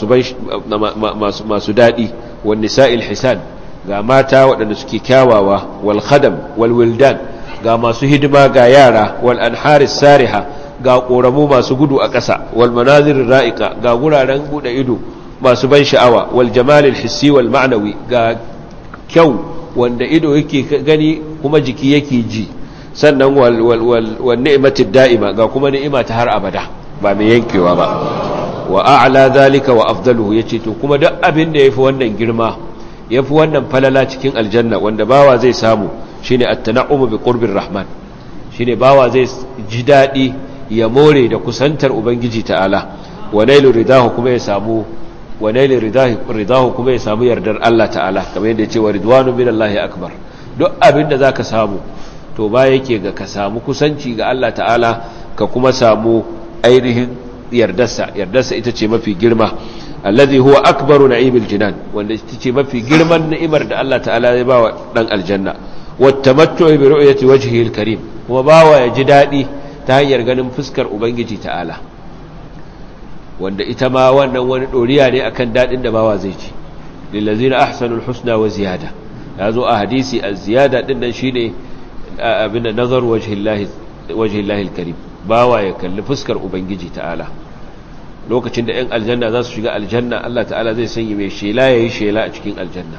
Speaker 1: masu masu daɗi wan nisa'il hisan ga mata waɗanda suke kyawawa wal khadam wal wildan ga masu hidima ga yara wal anharis sariha ga koramu masu gudu a ƙasa wal manazir ra'iqa ga guraren bude ido masu ban sha'awa wal jamalil hissi wal ma'nawi ga kyau wanda ido yake gani kuma jiki yake ji sannan wal wal wal, wal ni'matid da'ima ga kuma ni'ima ta har abada ba mai yankewa ba wa a'la zalika wa afdaluhu yace to kuma duk abin da yafi wannan girma yafi wannan falala cikin aljanna wanda bawa zai samu shine at-tana'umu bi qurbir rahman shine bawa zai ji dadi ya more da kusantar ubangiji ta'ala wa nailu ridahu kuma ya samu wa nailu ridahu ridahu kuma ya samu yardar Allah ta'ala kamar yadda yace wa ridwanu minallahi akbar duk abinda zaka samu to ba yake ga ka samu kusanci ga Allah ta'ala ka kuma samu ainihin yardarsa yardarsa ita ce mafi girma alladhi huwa akbaru na'imil jinan wanda ita ce mafi girman ni'imar da Allah ta'ala ya ba wa dan aljanna wattamattu bi ru'yati wajhihi al-karim kuma bawa ya ji dadi ta hanyar ganin fuskar ubangiji ta'ala wanda ita ma wannan wani doriya ne akan dadin da bawa zai ci lillazina ahsanul husna wa ziyada yazo a hadisi az-ziyada din nan shine abinda nazar wajhillahi wajhillahi al-karim bawa ya kalli fuskar ubangiji ta'ala lokacin da ɗan aljanna za su shiga aljanna Allah ta'ala zai sanya mai shela yayi shela a cikin aljanna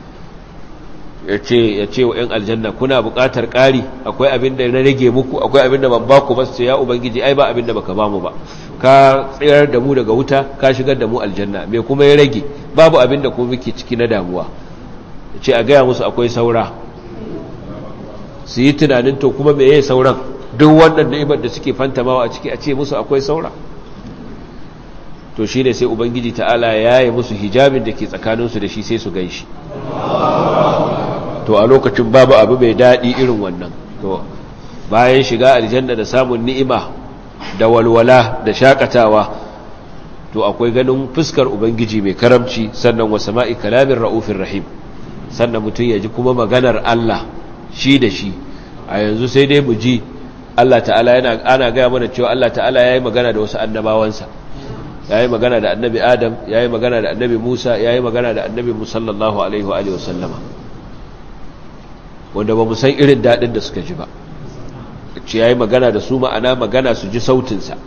Speaker 1: yace yace wa ɗan aljanna kuna buƙatar ƙari akwai abin da na rage muku akwai abin da ban ba ku ba sai ya ubangiji ai ba abin da baka ba mu ba ka tsayar da mu daga wuta ka shigar da mu aljanna me kuma ya rage babu abin da kuma muke ciki na damuwa yace a gaya musu akwai saura su yi tunanin to kuma me yayi sauran duk wannan ni'imar da suke fantamawa a ciki a ce musu akwai saura to shine sai ubangiji ta'ala ya yi musu hijabin da ke tsakaninsu da shi sai su ganshi to a lokacin babu abu mai daɗi irin wannan to bayan shiga aljanna da samun ni'ima da walwala da shakatawa to akwai ganin fuskar ubangiji mai karamci sannan wa sama'i kalamin ra'ufin rahim sannan mutum ya ji kuma maganar Allah shi da shi a yanzu sai dai mu ji Allah ta'ala yana ana gaya mana cewa Allah ta'ala yayi magana da wasu annabawansa yayi magana da annabi Adam yayi magana da annabi Musa yayi magana da annabi sallallahu alaihi wa alihi wasallama wanda ba mu san irin dadin da suka ji ba ce yayi magana da su ma'ana magana su ji sautin sa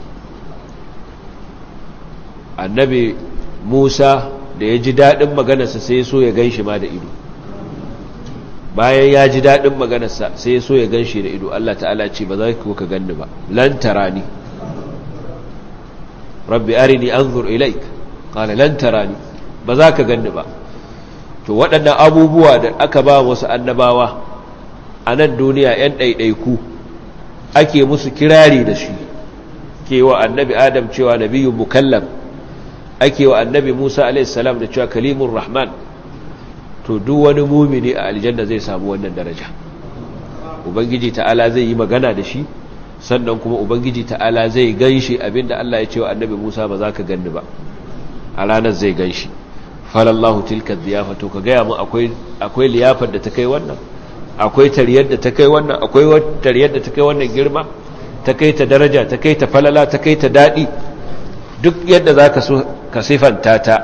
Speaker 1: annabi Musa da ya ji dadin maganarsa sai so ya ganshi ma da ido bayan ya ji daɗin maganarsa sai ya so ya gan shi da ido Allah ta'ala ce ba za ka ganni ba lan tarani rabbi arini anzur ilaik qala lan tarani ba za ka ganni ba to waɗannan abubuwa da aka ba wasu annabawa a nan duniya ‘yan ɗaiɗaiku ake musu kirari da shi ke wa annabi adam cewa nabiyyun mukallam ake wa annabi musa a.s. da cewa kalimun rahman to duk wani mumini a aljanna zai samu wannan daraja ubangiji ta'ala zai yi magana da shi sannan kuma ubangiji ta'ala zai ganshi abinda Allah ya ce wa annabi Musa ba za ka ganni ba a ranar zai ganshi falallahu tilka ziyafa to ka gaya mu akwai akwai liyafar da ta kai wannan akwai tariyar da ta kai wannan akwai tariyar da ta kai wannan girma ta kai ta daraja ta kai ta falala ta kai ta dadi duk yadda za ka so ka sifanta ta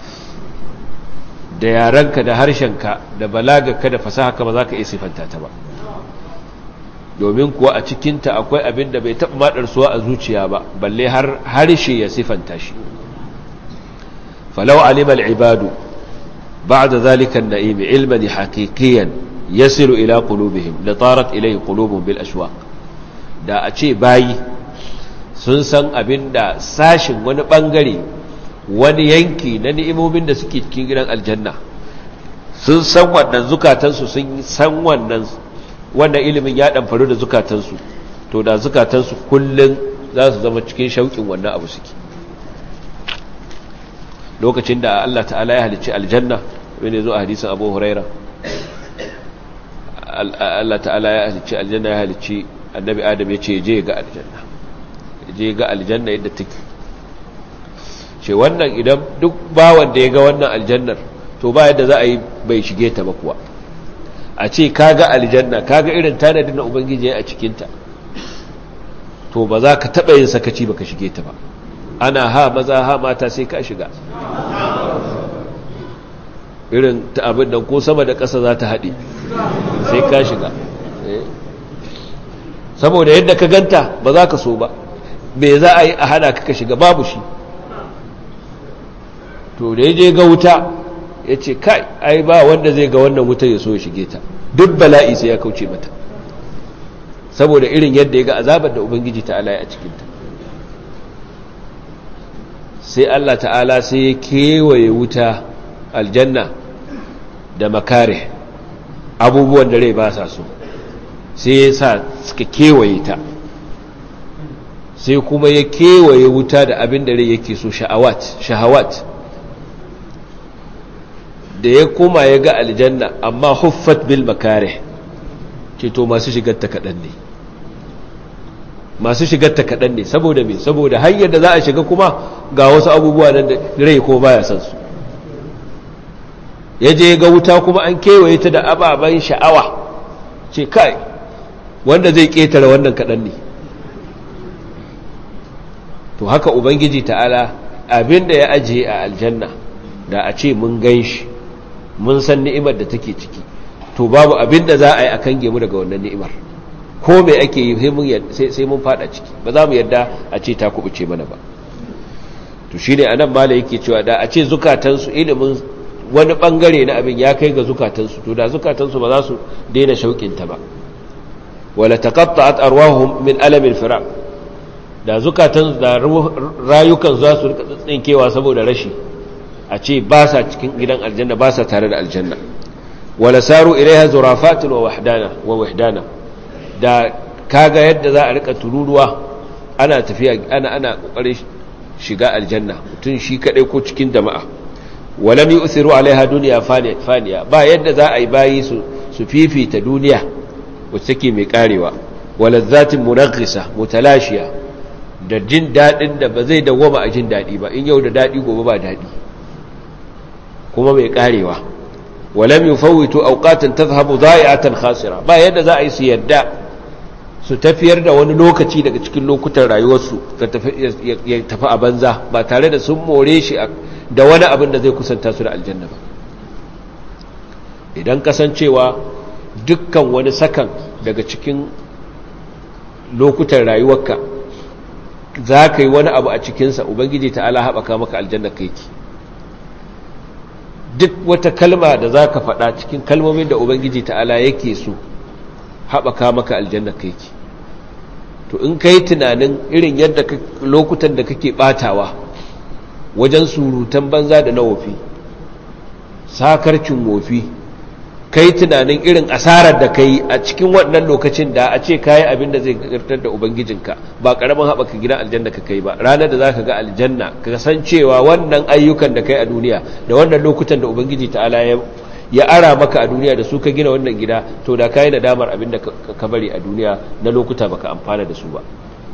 Speaker 1: da yarenka da harshenka da balagarka da fasahaka ba za ka iya sifanta ta ba, domin kuwa a cikinta akwai abin da bai taɓa maɗarsuwa a zuciya ba balle har harshe ya sifanta shi. falau alimal ibadu ba'da zalika an-na'im ilman haqiqiyan yasilu ila qulubihim la tarat ilayhi qulubuhum bil ashwaq. da a ce bayi sun san abinda sashin wani bangare wani yanki na ni'imomin da suke cikin gidan aljanna, sun san wannan, zukatansu sun san wannan, wannan ilimin ya dan faru da zukatansu, to da zukatansu kullun za su zama cikin shauƙin wannan abu suke. lokacin da Allah ta'ala ya halicci aljanna, wanda zo a hadisin Abu Huraira, Allah ta'ala ya halicci aljanna, ya halicci annabi Adam, ya ce je ga aljanna, je ga aljanna yadda take. ce wannan idan duk bawan da ya ga wannan aljannar, to ba yadda za a yi bai shige ta ba kuwa. a ce kaga aljanna, kaga irin tanadin na ubangiji a cikinta, to ba za ka taɓa yin sakaci ba ka shige ta ba. ana ha maza ha mata sai ka shiga, irin ta abin nan ko sama da ƙasa za ta haɗe sai ka shiga, saboda yadda ka ganta ba za ka so ba, me za a yi a hana ka ka shiga, babu shi. to da ya je ga wuta ya ce kai ai ba wanda zai ga wannan wuta ya so ya shige ta, duk bala'i sai ya kauce mata, saboda irin yadda ya ga azabar da ubangiji ta'ala ya a cikinta. sai Allah ta'ala sai ya kewaye wuta aljanna da makare, abubuwan da rai ba sa so, sai ya sa suka kewaye ta, sai kuma ya kewaye wuta da abin da rai yake so, sha'awat shahawat. da ya koma ya ga aljanna amma huffat bil makare, ce to masu shigarta kaɗan ne, masu shigarta kaɗan ne, saboda me? saboda hanyar da za a shiga kuma ga wasu abubuwa nan da rai ko baya san su. ya je ga wuta kuma an kewaye ta da ababen sha'awa, ce kai wanda zai ƙetare wannan kaɗan ne. to haka ubangiji ta'ala abinda ya ajiye a aljanna, da a ce mun gan shi, mun san ni'imar da take ciki, to babu abin da za a yi a kange mu daga wannan ni'imar, ko mai ake yi sai mun fada ciki, ba za mu yadda a ce ta kubuce mana ba. to shi ne a nan mala yake cewa da a ce zukatansu ilimin wani bangare na abin ya kai ga zukatansu, to da zukatansu ba za su daina shauƙinta ba. wala taqatta'at arwahum min alamin firaq, da zukatansu da rayukan za su rika tsinkewa saboda rashi, a ce ba sa cikin gidan aljanna, ba sa tare da aljanna. wala saru ilaiha zurafatun wa wahdana wa wahdana, da kaga yadda za a rika tururuwa ana tafiya, ana ana kokarin shiga aljanna, mutun shi kadai ko cikin jama'a. walam yu'thiru alaiha dunya faniya, ba yadda za a yi bayi su su fifita duniya wacce take mai karewa. walazzatin munaghisa mutalashiya, da jin dadin da ba zai dawoma a jin dadi ba, in yau da dadi gobe ba dadi, kuma mai karewa. walam yufawwitu awqatan tadhhabu dha'i'atan khasira, ba yadda za a yi su yadda su tafiyar da wani lokaci daga cikin lokutan rayuwarsu ya tafi a banza ba tare da sun more shi da wani abin da zai kusanta su da aljanna ba. idan kasancewa dukkan wani sakan daga cikin lokutan rayuwarka za ka yi wani abu a cikinsa, ubangiji ta'ala haɓaka maka aljanna kai ki. duk wata kalma da za ka faɗa cikin kalmomin da ubangiji ta'ala yake so, haɓaka maka aljanna kai ki. to in ka yi tunanin irin yadda lokutan da kake ɓatawa wajen surutan banza da na wofi, sakarcin wofi, kai tunanin irin asarar da kai a cikin wannan lokacin, da a ce kayi abin da zai gartar da ubangijinka, ba karamin haɓaka gidan aljanna ka kai ba. ranar da za ka ga aljanna, ka san cewa wannan ayyukan da kai a duniya da wannan lokutan da ubangiji ta'ala ya ya ara maka a duniya da su ka gina wannan gida, to da kayi nadamar abin da ka bari a duniya na lokuta baka amfana da su ba.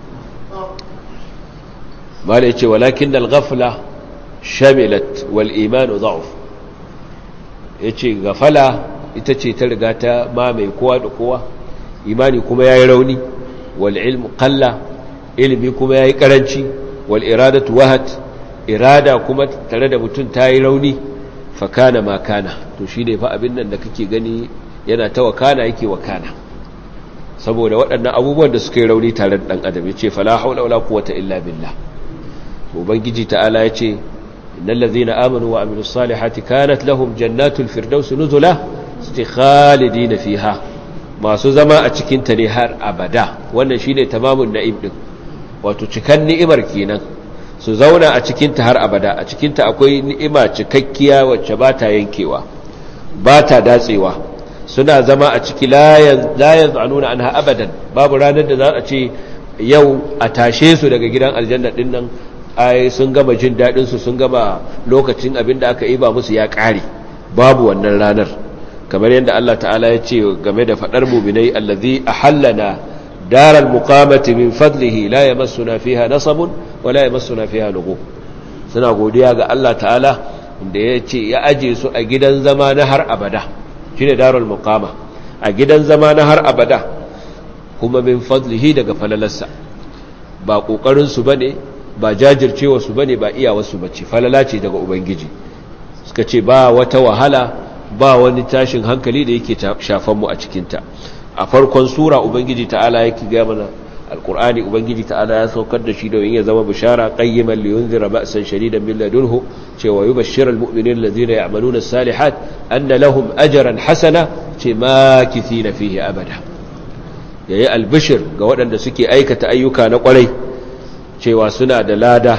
Speaker 1: mala yace walakin al-ghafla shamilat wal iman dha'f, yace gafala ita ce ta riga ta mamaye kowa da kowa, imani kuma yayi rauni, wal ilmu qalla, ilmi kuma yayi karanci, wal iradatu wahat irada kuma tare da mutum ta yi rauni fa kana ma kana to shine fa abin nan da kake gani yana ta wakana yake wakana saboda waɗannan abubuwan da suka yi rauni tare da ɗan adam yace fala haula wala quwwata illa billah ubangiji ta'ala yace innal ladzina amanu wa amilus salihati kanat lahum jannatul firdaus nuzula sai khalidina fiha masu zama a cikin ta ne har abada wannan shine tamamun na'im din wato cikan ni'imar kenan su zauna a cikin ta har abada a cikin ta akwai ni'ima cikakkiya wacce ba ta yankewa ba ta datsewa suna zama a ciki layan zanuna anha abadan babu ranar da za a ce yau a tashe su daga gidan aljanna din nan ai sun gama jin dadin su sun gama lokacin abin da aka yi ba musu ya kare babu wannan ranar kamar yadda Allah ta'ala ya ce game da fadar mu'minai allazi ahallana daral muqamati min fadlihi la yamassuna fiha nasabun wa la yamassuna fiha lughub suna godiya ga Allah ta'ala inda ya ce ya aje su a gidan zama na har abada shine darul muqama a gidan zama na har abada kuma min fadlihi daga falalarsa ba kokarin su bane ba jajircewa su bane ba iyawar su bace falala ce daga ubangiji suka ce ba wata wahala ba wani tashin hankali da yake shafan mu a cikin ta a farkon sura ubangiji ta'ala yake ga mana alqur'ani ubangiji ta'ala ya saukar da shi da yin ya zama bishara qayyiman liyunzira ba'san shadidan min ladunhu cewa yubashshiral mu'minina allazina ya'maluna as-salihat anna lahum ajran hasana ce makithina fihi abada yayi albishir ga waɗanda suke aikata ayyuka na ƙwarai cewa suna da lada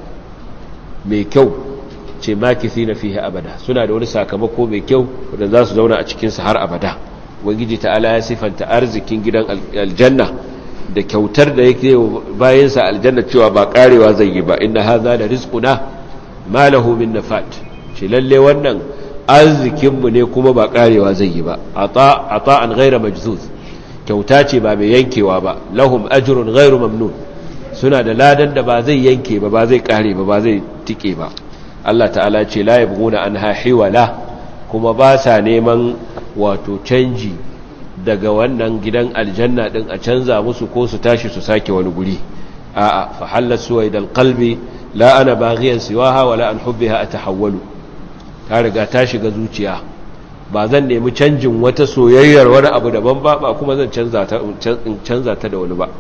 Speaker 1: mai kyau ce makithina fihi abada suna da wani sakamako mai kyau wanda za su zauna a cikin sa har abada ubangiji ta'ala ya sifanta arzikin gidan aljanna da kyautar da yake bayansa aljanna cewa ba karewa zai yi ba inna hadha la rizquna ma lahu min nafat ce lalle wannan arzikin mu ne kuma ba karewa zai yi ba ata ata'an ghayra majzuz kyauta ce ba mai yankewa ba lahum ajrun ghayru mamnun suna da ladan da ba zai yanke ba ba zai kare ba ba zai tike ba Allah ta'ala ce la yabghuna anha hiwala kuma ba sa neman wato canji daga wannan gidan aljanna din a canza musu ko su tashi su sake wani guri a'a fa halat suwaidal qalbi la ana baghiyan siwaha wala an hubbiha atahawwalu ta riga ta shiga zuciya ba zan nemi canjin wata soyayyar wani abu daban ba ba kuma zan canza ta canza ta da wani ba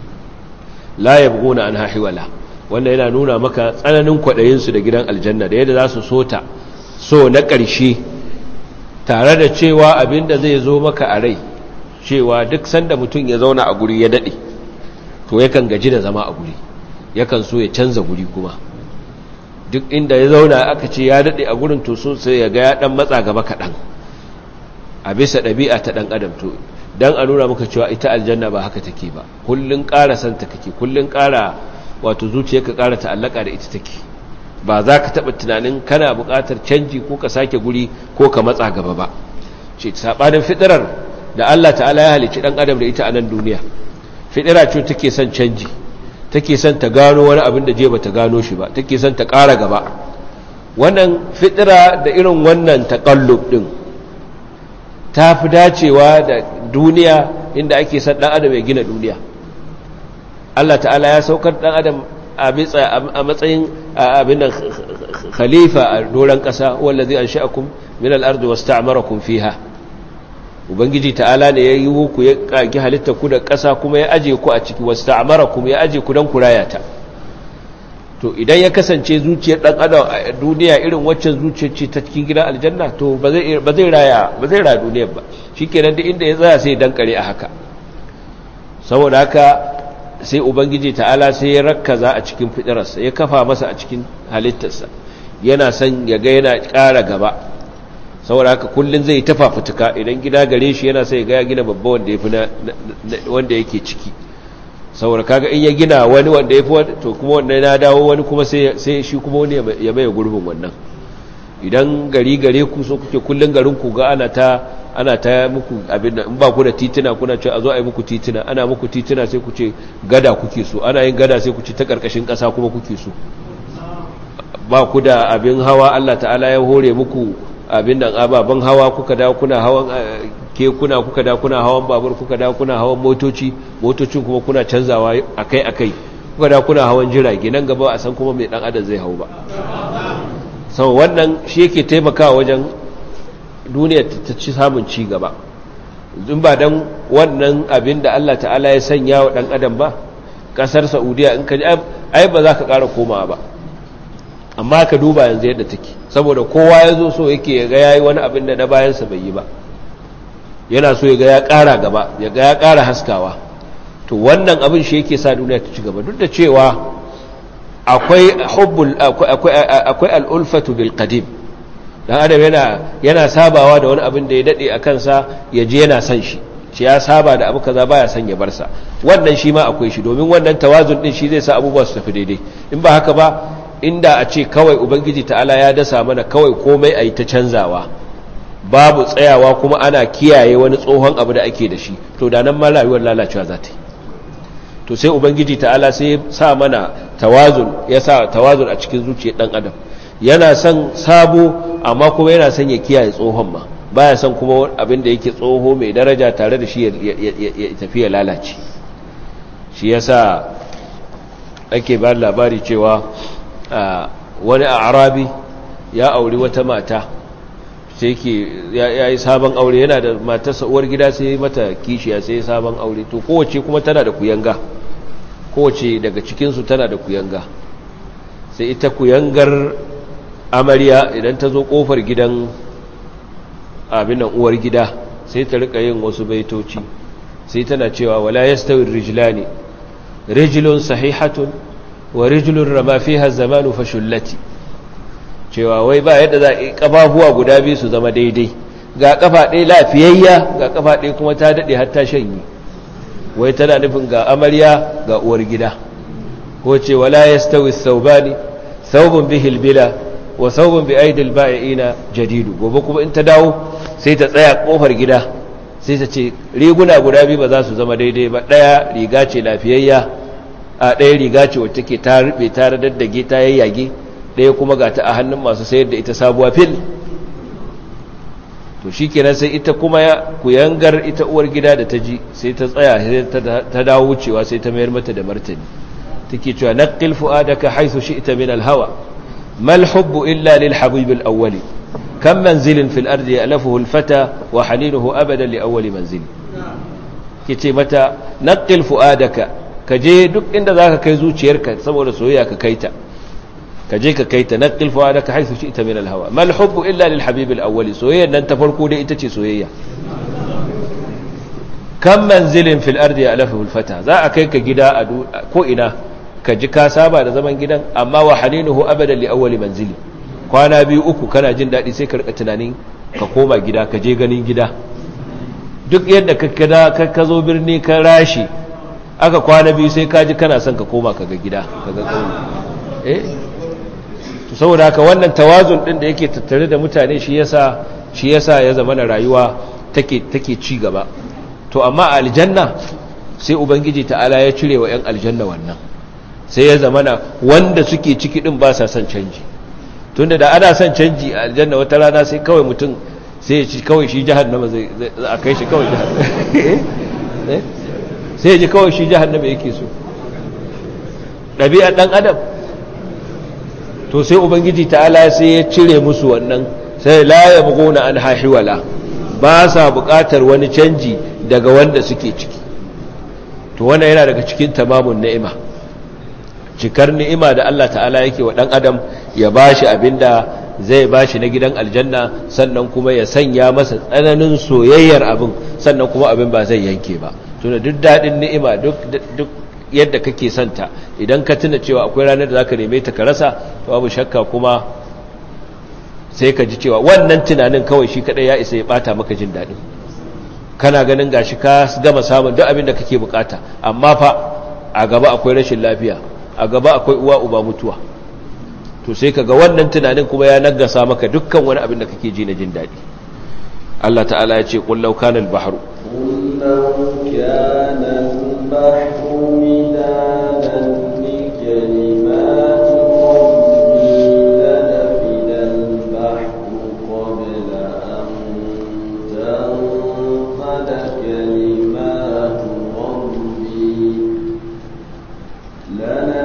Speaker 1: la yabghuna anha hiwala wannan yana nuna maka tsananin kwadayin su da gidan aljanna da yadda za su sota so na ƙarshe tare da cewa abinda zai zo maka a rai cewa duk sanda mutum ya zauna a guri ya dade to yakan gaji da zama a guri yakan so ya canza guri kuma duk inda ya zauna aka ce ya dade a gurin to so sai ya ga ya dan matsa gaba kadan a bisa dabi'a ta dan adam to dan a nuna maka cewa ita aljanna ba haka take ba kullun ƙara santa kake kullun ƙara wato zuciyarka ƙara ta'allaka da ita take ba za ka taɓa tunanin kana buƙatar canji ko ka sake guri ko ka matsa gaba ba ce saɓanin fitirar da Allah ta'ala ya halicci ɗan adam da ita a nan duniya fitira ce take son canji take son ta gano wani abin da je ba ta gano shi ba take son ta ƙara gaba wannan fitira da irin wannan taƙallub ɗin ta fi dacewa da duniya inda ake son ɗan adam ya gina duniya Allah ta'ala ya saukar ɗan adam a matsayin abin da khalifa a doron ƙasa wallazi an sha'akum min al-ardi wasta'marakum fiha ubangiji ta'ala ne ya yi ku ya kage halitta ku da ƙasa kuma ya aje ku a ciki wasta'marakum ya aje ku dan kurayata to idan ya kasance zuciyar dan adam a duniya irin waccan zuciyar ce ta cikin gidan aljanna to ba zai ba zai raya ba zai raya duniyar ba shikenan duk inda ya tsaya sai dan kare a haka saboda haka sai ubangiji ta'ala sai ya rakkaza a cikin fitirarsa ya kafa masa a cikin halittarsa yana son ya ga yana ƙara gaba saboda haka kullun zai tafa fituka idan gida gare shi yana sai ga ya gina babba wanda yafi na wanda yake ciki saboda kaga in ya gina wani wanda yafi to kuma wanda ya dawo wani kuma sai sai shi kuma wani ya mai gurbin wannan idan gari gare ku so kuke kullun garin ku ga ana ta ana ta muku abin in ba ku da titina kuna ce a zo a yi muku titina ana muku titina sai ku ce gada kuke so ana yin gada sai ku ce ta karkashin ƙasa kuma kuke so ba ku da abin hawa Allah ta'ala ya hore muku abin nan ababen hawa kuka dawo kuna hawan kekuna kuka dawo kuna hawan babur kuka dawo kuna hawan motoci motocin kuma kuna canzawa akai akai kuka da kuna hawan jirage nan gaba a san kuma mai dan adam zai hau ba. Sau wannan shi yake taimakawa wajen duniya ta ci samun ci gaba. In ba dan wannan abin da Allah ta'ala ya sanya wa dan adam ba, kasar Saudiya in ka ji ai ba za ka ƙara komawa ba. Amma ka duba yanzu yadda take, saboda kowa ya zo so yake ya ga yayi wani abin da na bayansa bai yi ba, yana so ya ga ya ƙara gaba, ya ga ya ƙara haskawa. To wannan abin shi yake sa duniya ta ci gaba, duk da cewa akwai hubbul akwai akwai al'ulfatu bil qadim. Dan adam yana yana sabawa da wani abin da ya dade a kansa, ya je yana son shi, shi ya saba da abu kaza baya son ya bar sa. Wannan shi ma akwai shi, domin wannan tawazun din shi zai sa abubuwa su tafi daidai. In ba haka ba, inda a ce kawai ubangiji ta'ala ya dasa mana kawai komai ayi ta canzawa, babu tsayawa kuma ana kiyaye wani tsohon abu da ake da shi, to da nan ma rayuwar lalacewa za ta yi. To sai ubangiji ta'ala sai sa mana tawazun, ya sa tawazun a cikin zuciyar dan adam. Yana son sabo amma kuma yana son ya kiyaye tsohon ma, baya son kuma abin da yake tsoho mai daraja tare da shi ya tafi ya lalace. Shi yasa ake ba labari cewa wani a arabi ya auri wata mata, sai ke ya yi sabon aure, yana da matarsa uwar gida sai mata kishiya, sai sabon aure. To kowace kuma tana da kuyanga, kowace daga cikinsu tana da kuyanga. Sai ita kuyangar amarya idan ta zo kofar gidan abin nan uwar gida, sai ta rika yin wasu baitoci, sai tana cewa wala yastawi rijlani rijlun sahihatun wa rijlun rama fiha zamanu fashullati. Cewa wai ba yadda za a kafafuwa guda biyu su zama daidai, ga kafa ɗaya lafiyayya, ga kafa ɗaya kuma ta daɗe har ta shanye. Wai tana nufin ga amarya ga uwar gida. Ko ce wala yastawi thawbani thawbun bihi albila wa thawbun bi aidil bai'ina jadidu. Gobe kuma in ta dawo sai ta tsaya kofar gida, sai ta ce riguna guda biyu ba za su zama daidai ba, ɗaya riga ce lafiyayya, a ɗaya riga ce wacce take ta rube ta daddage ta yayyage, ɗaya kuma ga ta a hannun masu sayar da ita sabuwa fil. To shi kenan sai ita kuma ya kuyangar ita uwar gida da ta ji, sai ta tsaya, sai ta dawo wucewa, sai ta mayar mata da martani, take cewa naqil fu'adaka haythu shi'ta min al-hawa mal hubbu illa lil habib al-awwali kam manzilin fil ardi ya'lafuhu al-fata wa haninuhu abadan li awwali manzili. Kice mata naqil fu'adaka, kaje duk inda zaka kai zuciyarka saboda soyayya ka kaita, kaje ka kaita. naqil fu'adaka haythu shi'ta min al-hawa mal hubbu illa lil habib al-awwali. Soyayya nan ta farko dai ita ce soyayya. kam manzilin fil ardi ya'lafuhu al-fata, za a kai ka gida a ko ina ka ji ka saba da zaman gidan, amma wa haninuhu abadan li awwali manzili. Kwana biyu uku kana jin dadi sai ka rika tunanin ka koma gida, ka je ganin gida. Duk yadda ka kada ka zo birni ka rashi, aka kwana biyu sai ka ji kana son ka koma ka ga gida, ka ga kauye. Eh to saboda haka wannan tawazun din da yake tattare da mutane, shi yasa shi yasa ya zama na rayuwa take take ci gaba. To amma a aljanna sai ubangiji ta'ala ya cire wa 'yan aljanna wannan, sai ya zama na wanda suke ciki din ba sa son canji. Tunda da ana son canji a aljanna, wata rana sai kawai mutum sai ya ci kawai shi jahannama zai a kai shi kawai jahannama, sai ya ji kawai shi jahannama yake so, ɗabi'ar ɗan adam. To sai ubangiji ta'ala sai ya cire musu wannan, sai la yabghuna an hahiwala, ba sa buƙatar wani canji daga wanda suke ciki. To wannan yana daga cikin tamamun ni'ima, cikar ni'ima da Allah ta'ala yake wa ɗan adam, ya bashi abinda zai bashi na gidan aljanna, sannan kuma ya sanya masa tsananin soyayyar abin, sannan kuma abin ba zai yanke ba. Tuna duk daɗin ni'ima, duk duk yadda kake santa, idan ka tuna cewa akwai ranar da zaka neme ta ka rasa, to babu shakka kuma sai ka ji cewa wannan tunanin kawai shi kadai ya isa ya bata maka jin daɗin. Kana ganin gashi ka gama samun duk abin da kake bukata, amma fa a gaba akwai rashin lafiya, a gaba akwai uwa uba mutuwa. To sai kaga wannan tunanin kuma ya nagasa maka dukkan wani abin da kake ji na jin daɗi. Allah ta'ala ya ce qul law kana al-bahru
Speaker 2: قل لو كان البحر مدادا لكلمات ربي لنفد البحر قبل أن تنفد كلمات ربي لنفد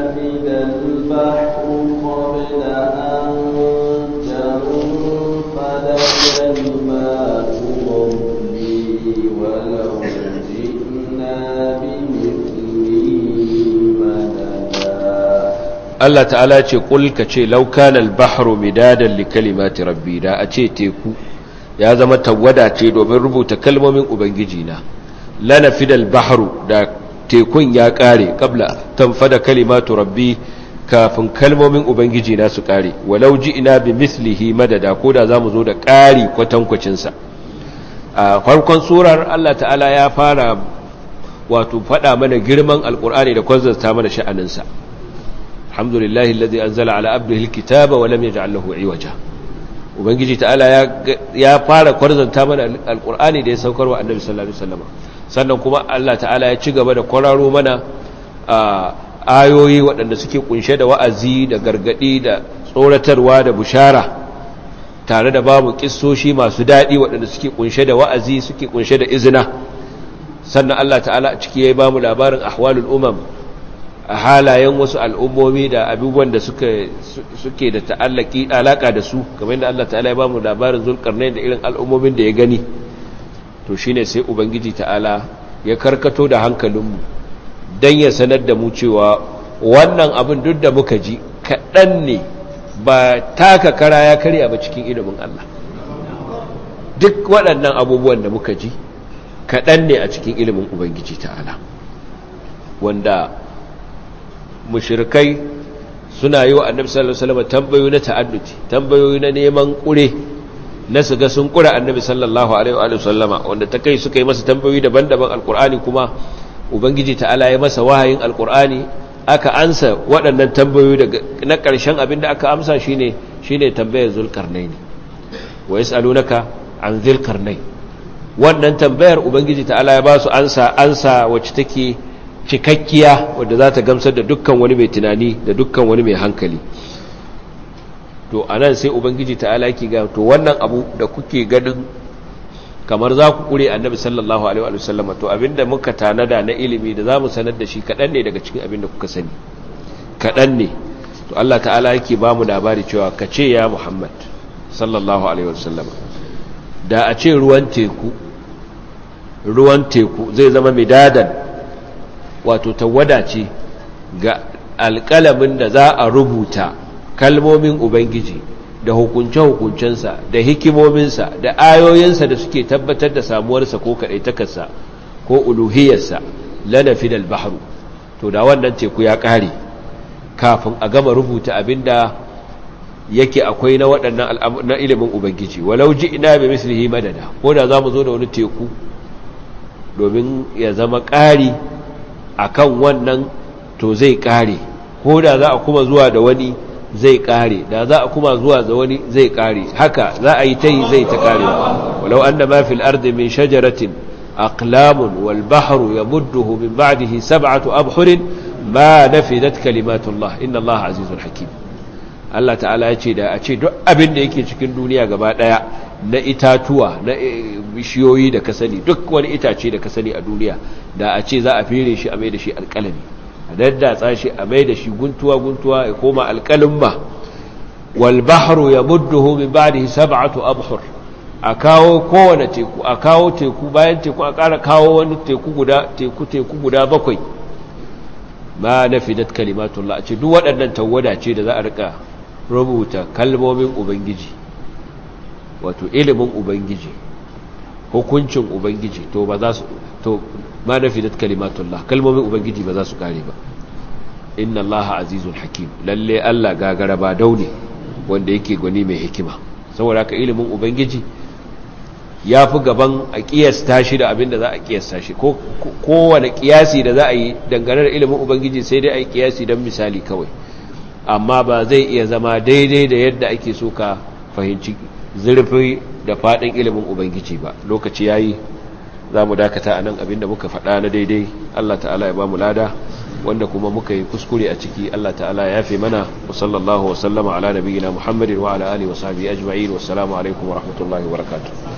Speaker 1: Allah ta'ala ce qul ka ce law kana al-bahru midadan li kalimati rabbi, da a ce teku ya zama tawada ce domin rubuta kalmomin ubangiji na, lanafida al-bahru, da tekun ya kare qabla tanfada kalimatu rabbi, kafin kalmomin ubangiji na su kare. Walau ji'na bi mislihi madada, ko da zamu zo da kari kwatankwacin sa. A farkon surar Allah ta'ala ya fara wato fada mana girman alqur'ani da kwazzata mana sha'anin sa. Alhamdulillahi alladhi anzala ala abdihi alkitaba wa lam yaj'al lahu iwaja. Ubangiji ta'ala ya ya fara kwarzanta mana alqur'ani da ya saukar wa annabi sallallahu alaihi wasallam. Sannan kuma Allah ta'ala ya ci gaba da kwararo mana a ayoyi waɗanda suke kunshe da wa'azi da gargadi da tsoratarwa da bushara, tare da babu kissoshi masu daɗi waɗanda suke kunshe da wa'azi, suke kunshe da izina. Sannan Allah ta'ala a ciki ya ba mu labarin ahwalul umam, a halayen wasu al'ummomi da abubuwan da suke da ta'allaki alaka da su, kamar yadda Allah ta'ala ya ba mu labarin Zulkarnain da irin al'ummomin da ya gani. To shine sai Ubangiji ta'ala ya karkato da hankalinmu don ya sanar da mu cewa wannan abin duk da muka ji kaɗan ne, ba taka kara ya karya ba cikin ilimin Allah. Duk waɗannan abubuwan da muka ji kaɗan ne a cikin ilimin Ubangiji ta'ala, wanda mushrikai suna yi wa annabi sallallahu alaihi wasallam tambayoyi na ta'adduti, tambayoyi na neman kure, na su ga sun kura annabi sallallahu alaihi wasallama, wanda ta kai suka yi masa tambayoyi daban-daban. Alqur'ani kuma ubangiji ta'ala ya masa wahayin alqur'ani, aka ansa waɗannan tambayoyi. daga na ƙarshen abinda aka amsa shine shine tambayar Zulkarnaini, wa yasalunaka an Zulkarnain. Wannan tambayar ubangiji ta'ala ya ba su ansa ansa wacce take cikakkiya, wadda za ta gamsar da dukkan wani mai tunani da dukkan wani mai hankali. To anan sai ubangiji ta'ala yake ga, to wannan abu da kuke ganin kamar za ku kure annabi sallallahu alaihi wa sallam, to abinda muka tanada na ilimi da za mu sanar da shi kaɗan ne daga cikin abinda kuka sani, kaɗan ne. To Allah ta'ala yake ba mu labari cewa ka ce ya Muhammad sallallahu alaihi wa sallam, da a ce ruwan teku ruwan teku zai zama midadan, wato tawada ce ga alƙalamin da za a rubuta kalmomin Ubangiji da hukunce-hukuncensa da hikimominsa da ayoyinsa da suke tabbatar da samuwarsa ko kaɗaitakarsa ko uluhiyarsa, lanafid al-bahru, to da wannan teku ya ƙare kafin a gama rubuta abinda yake akwai na waɗannan na ilimin Ubangiji. Walau ji'na bi mislihi madada, ko da za mu zo da wani teku domin ya zama ƙari akan wannan, to zai kare. Ko da za a kuma zuwa da wani zai kare, da za a kuma zuwa da wani zai kare, haka za a yi ta yi zai ta kare. walau anna ma fil ardi min shajaratin aqlamun wal bahru yamudduhu min ba'dihi sab'atu abhurin ma nafidat kalimatullah inna allaha azizun hakim. Allah ta'ala ya ce da a ce duk abin da yake cikin duniya gaba daya na itatuwa na bishiyoyi da ka sani, duk wani itace da ka sani a duniya, da a ce za a fere shi a mai da shi alƙalami, a daddatsa shi a mai da shi guntuwa-guntuwa ya koma alƙalin ma. wal bahru yamudduhu min ba'dihi sab'atu abhur, a kawo kowane teku, a kawo teku bayan teku, a ƙara kawo wani teku guda teku teku guda bakwai. ma nafidat kalimatullah, a ce duk waɗannan tawwada ce da za a rika rubuta kalmomin Ubangiji, wato ilimin Ubangiji, hukuncin Ubangiji, to ba za su to ma nafidat kalimatullah, kalmomin Ubangiji ba za su kare ba. inna allaha azizun hakim, lalle Allah gagara ba daune wanda yake gwani mai hikima. saboda haka ilimin Ubangiji ya fi gaban a kiyasta shi da abin da za a kiyasta shi, ko kowane kiyasi da za a yi dangane da ilimin Ubangiji sai dai a yi kiyasi don misali kawai, amma ba zai iya zama daidai da yadda ake so ka fahimci zurfi da faɗin ilimin Ubangiji ba. Lokaci yayi, za mu dakata a nan. Abinda muka faɗa na daidai Allah ta'ala ya ba mu lada, wanda kuma muka yi kuskure a ciki Allah ta'ala ya yafe mana. wa sallallahu wa sallama ala nabiyyina Muhammadin wa ala alihi wa sahbihi ajma'in. wassalamu alaikum wa rahmatullahi wa barakatuh.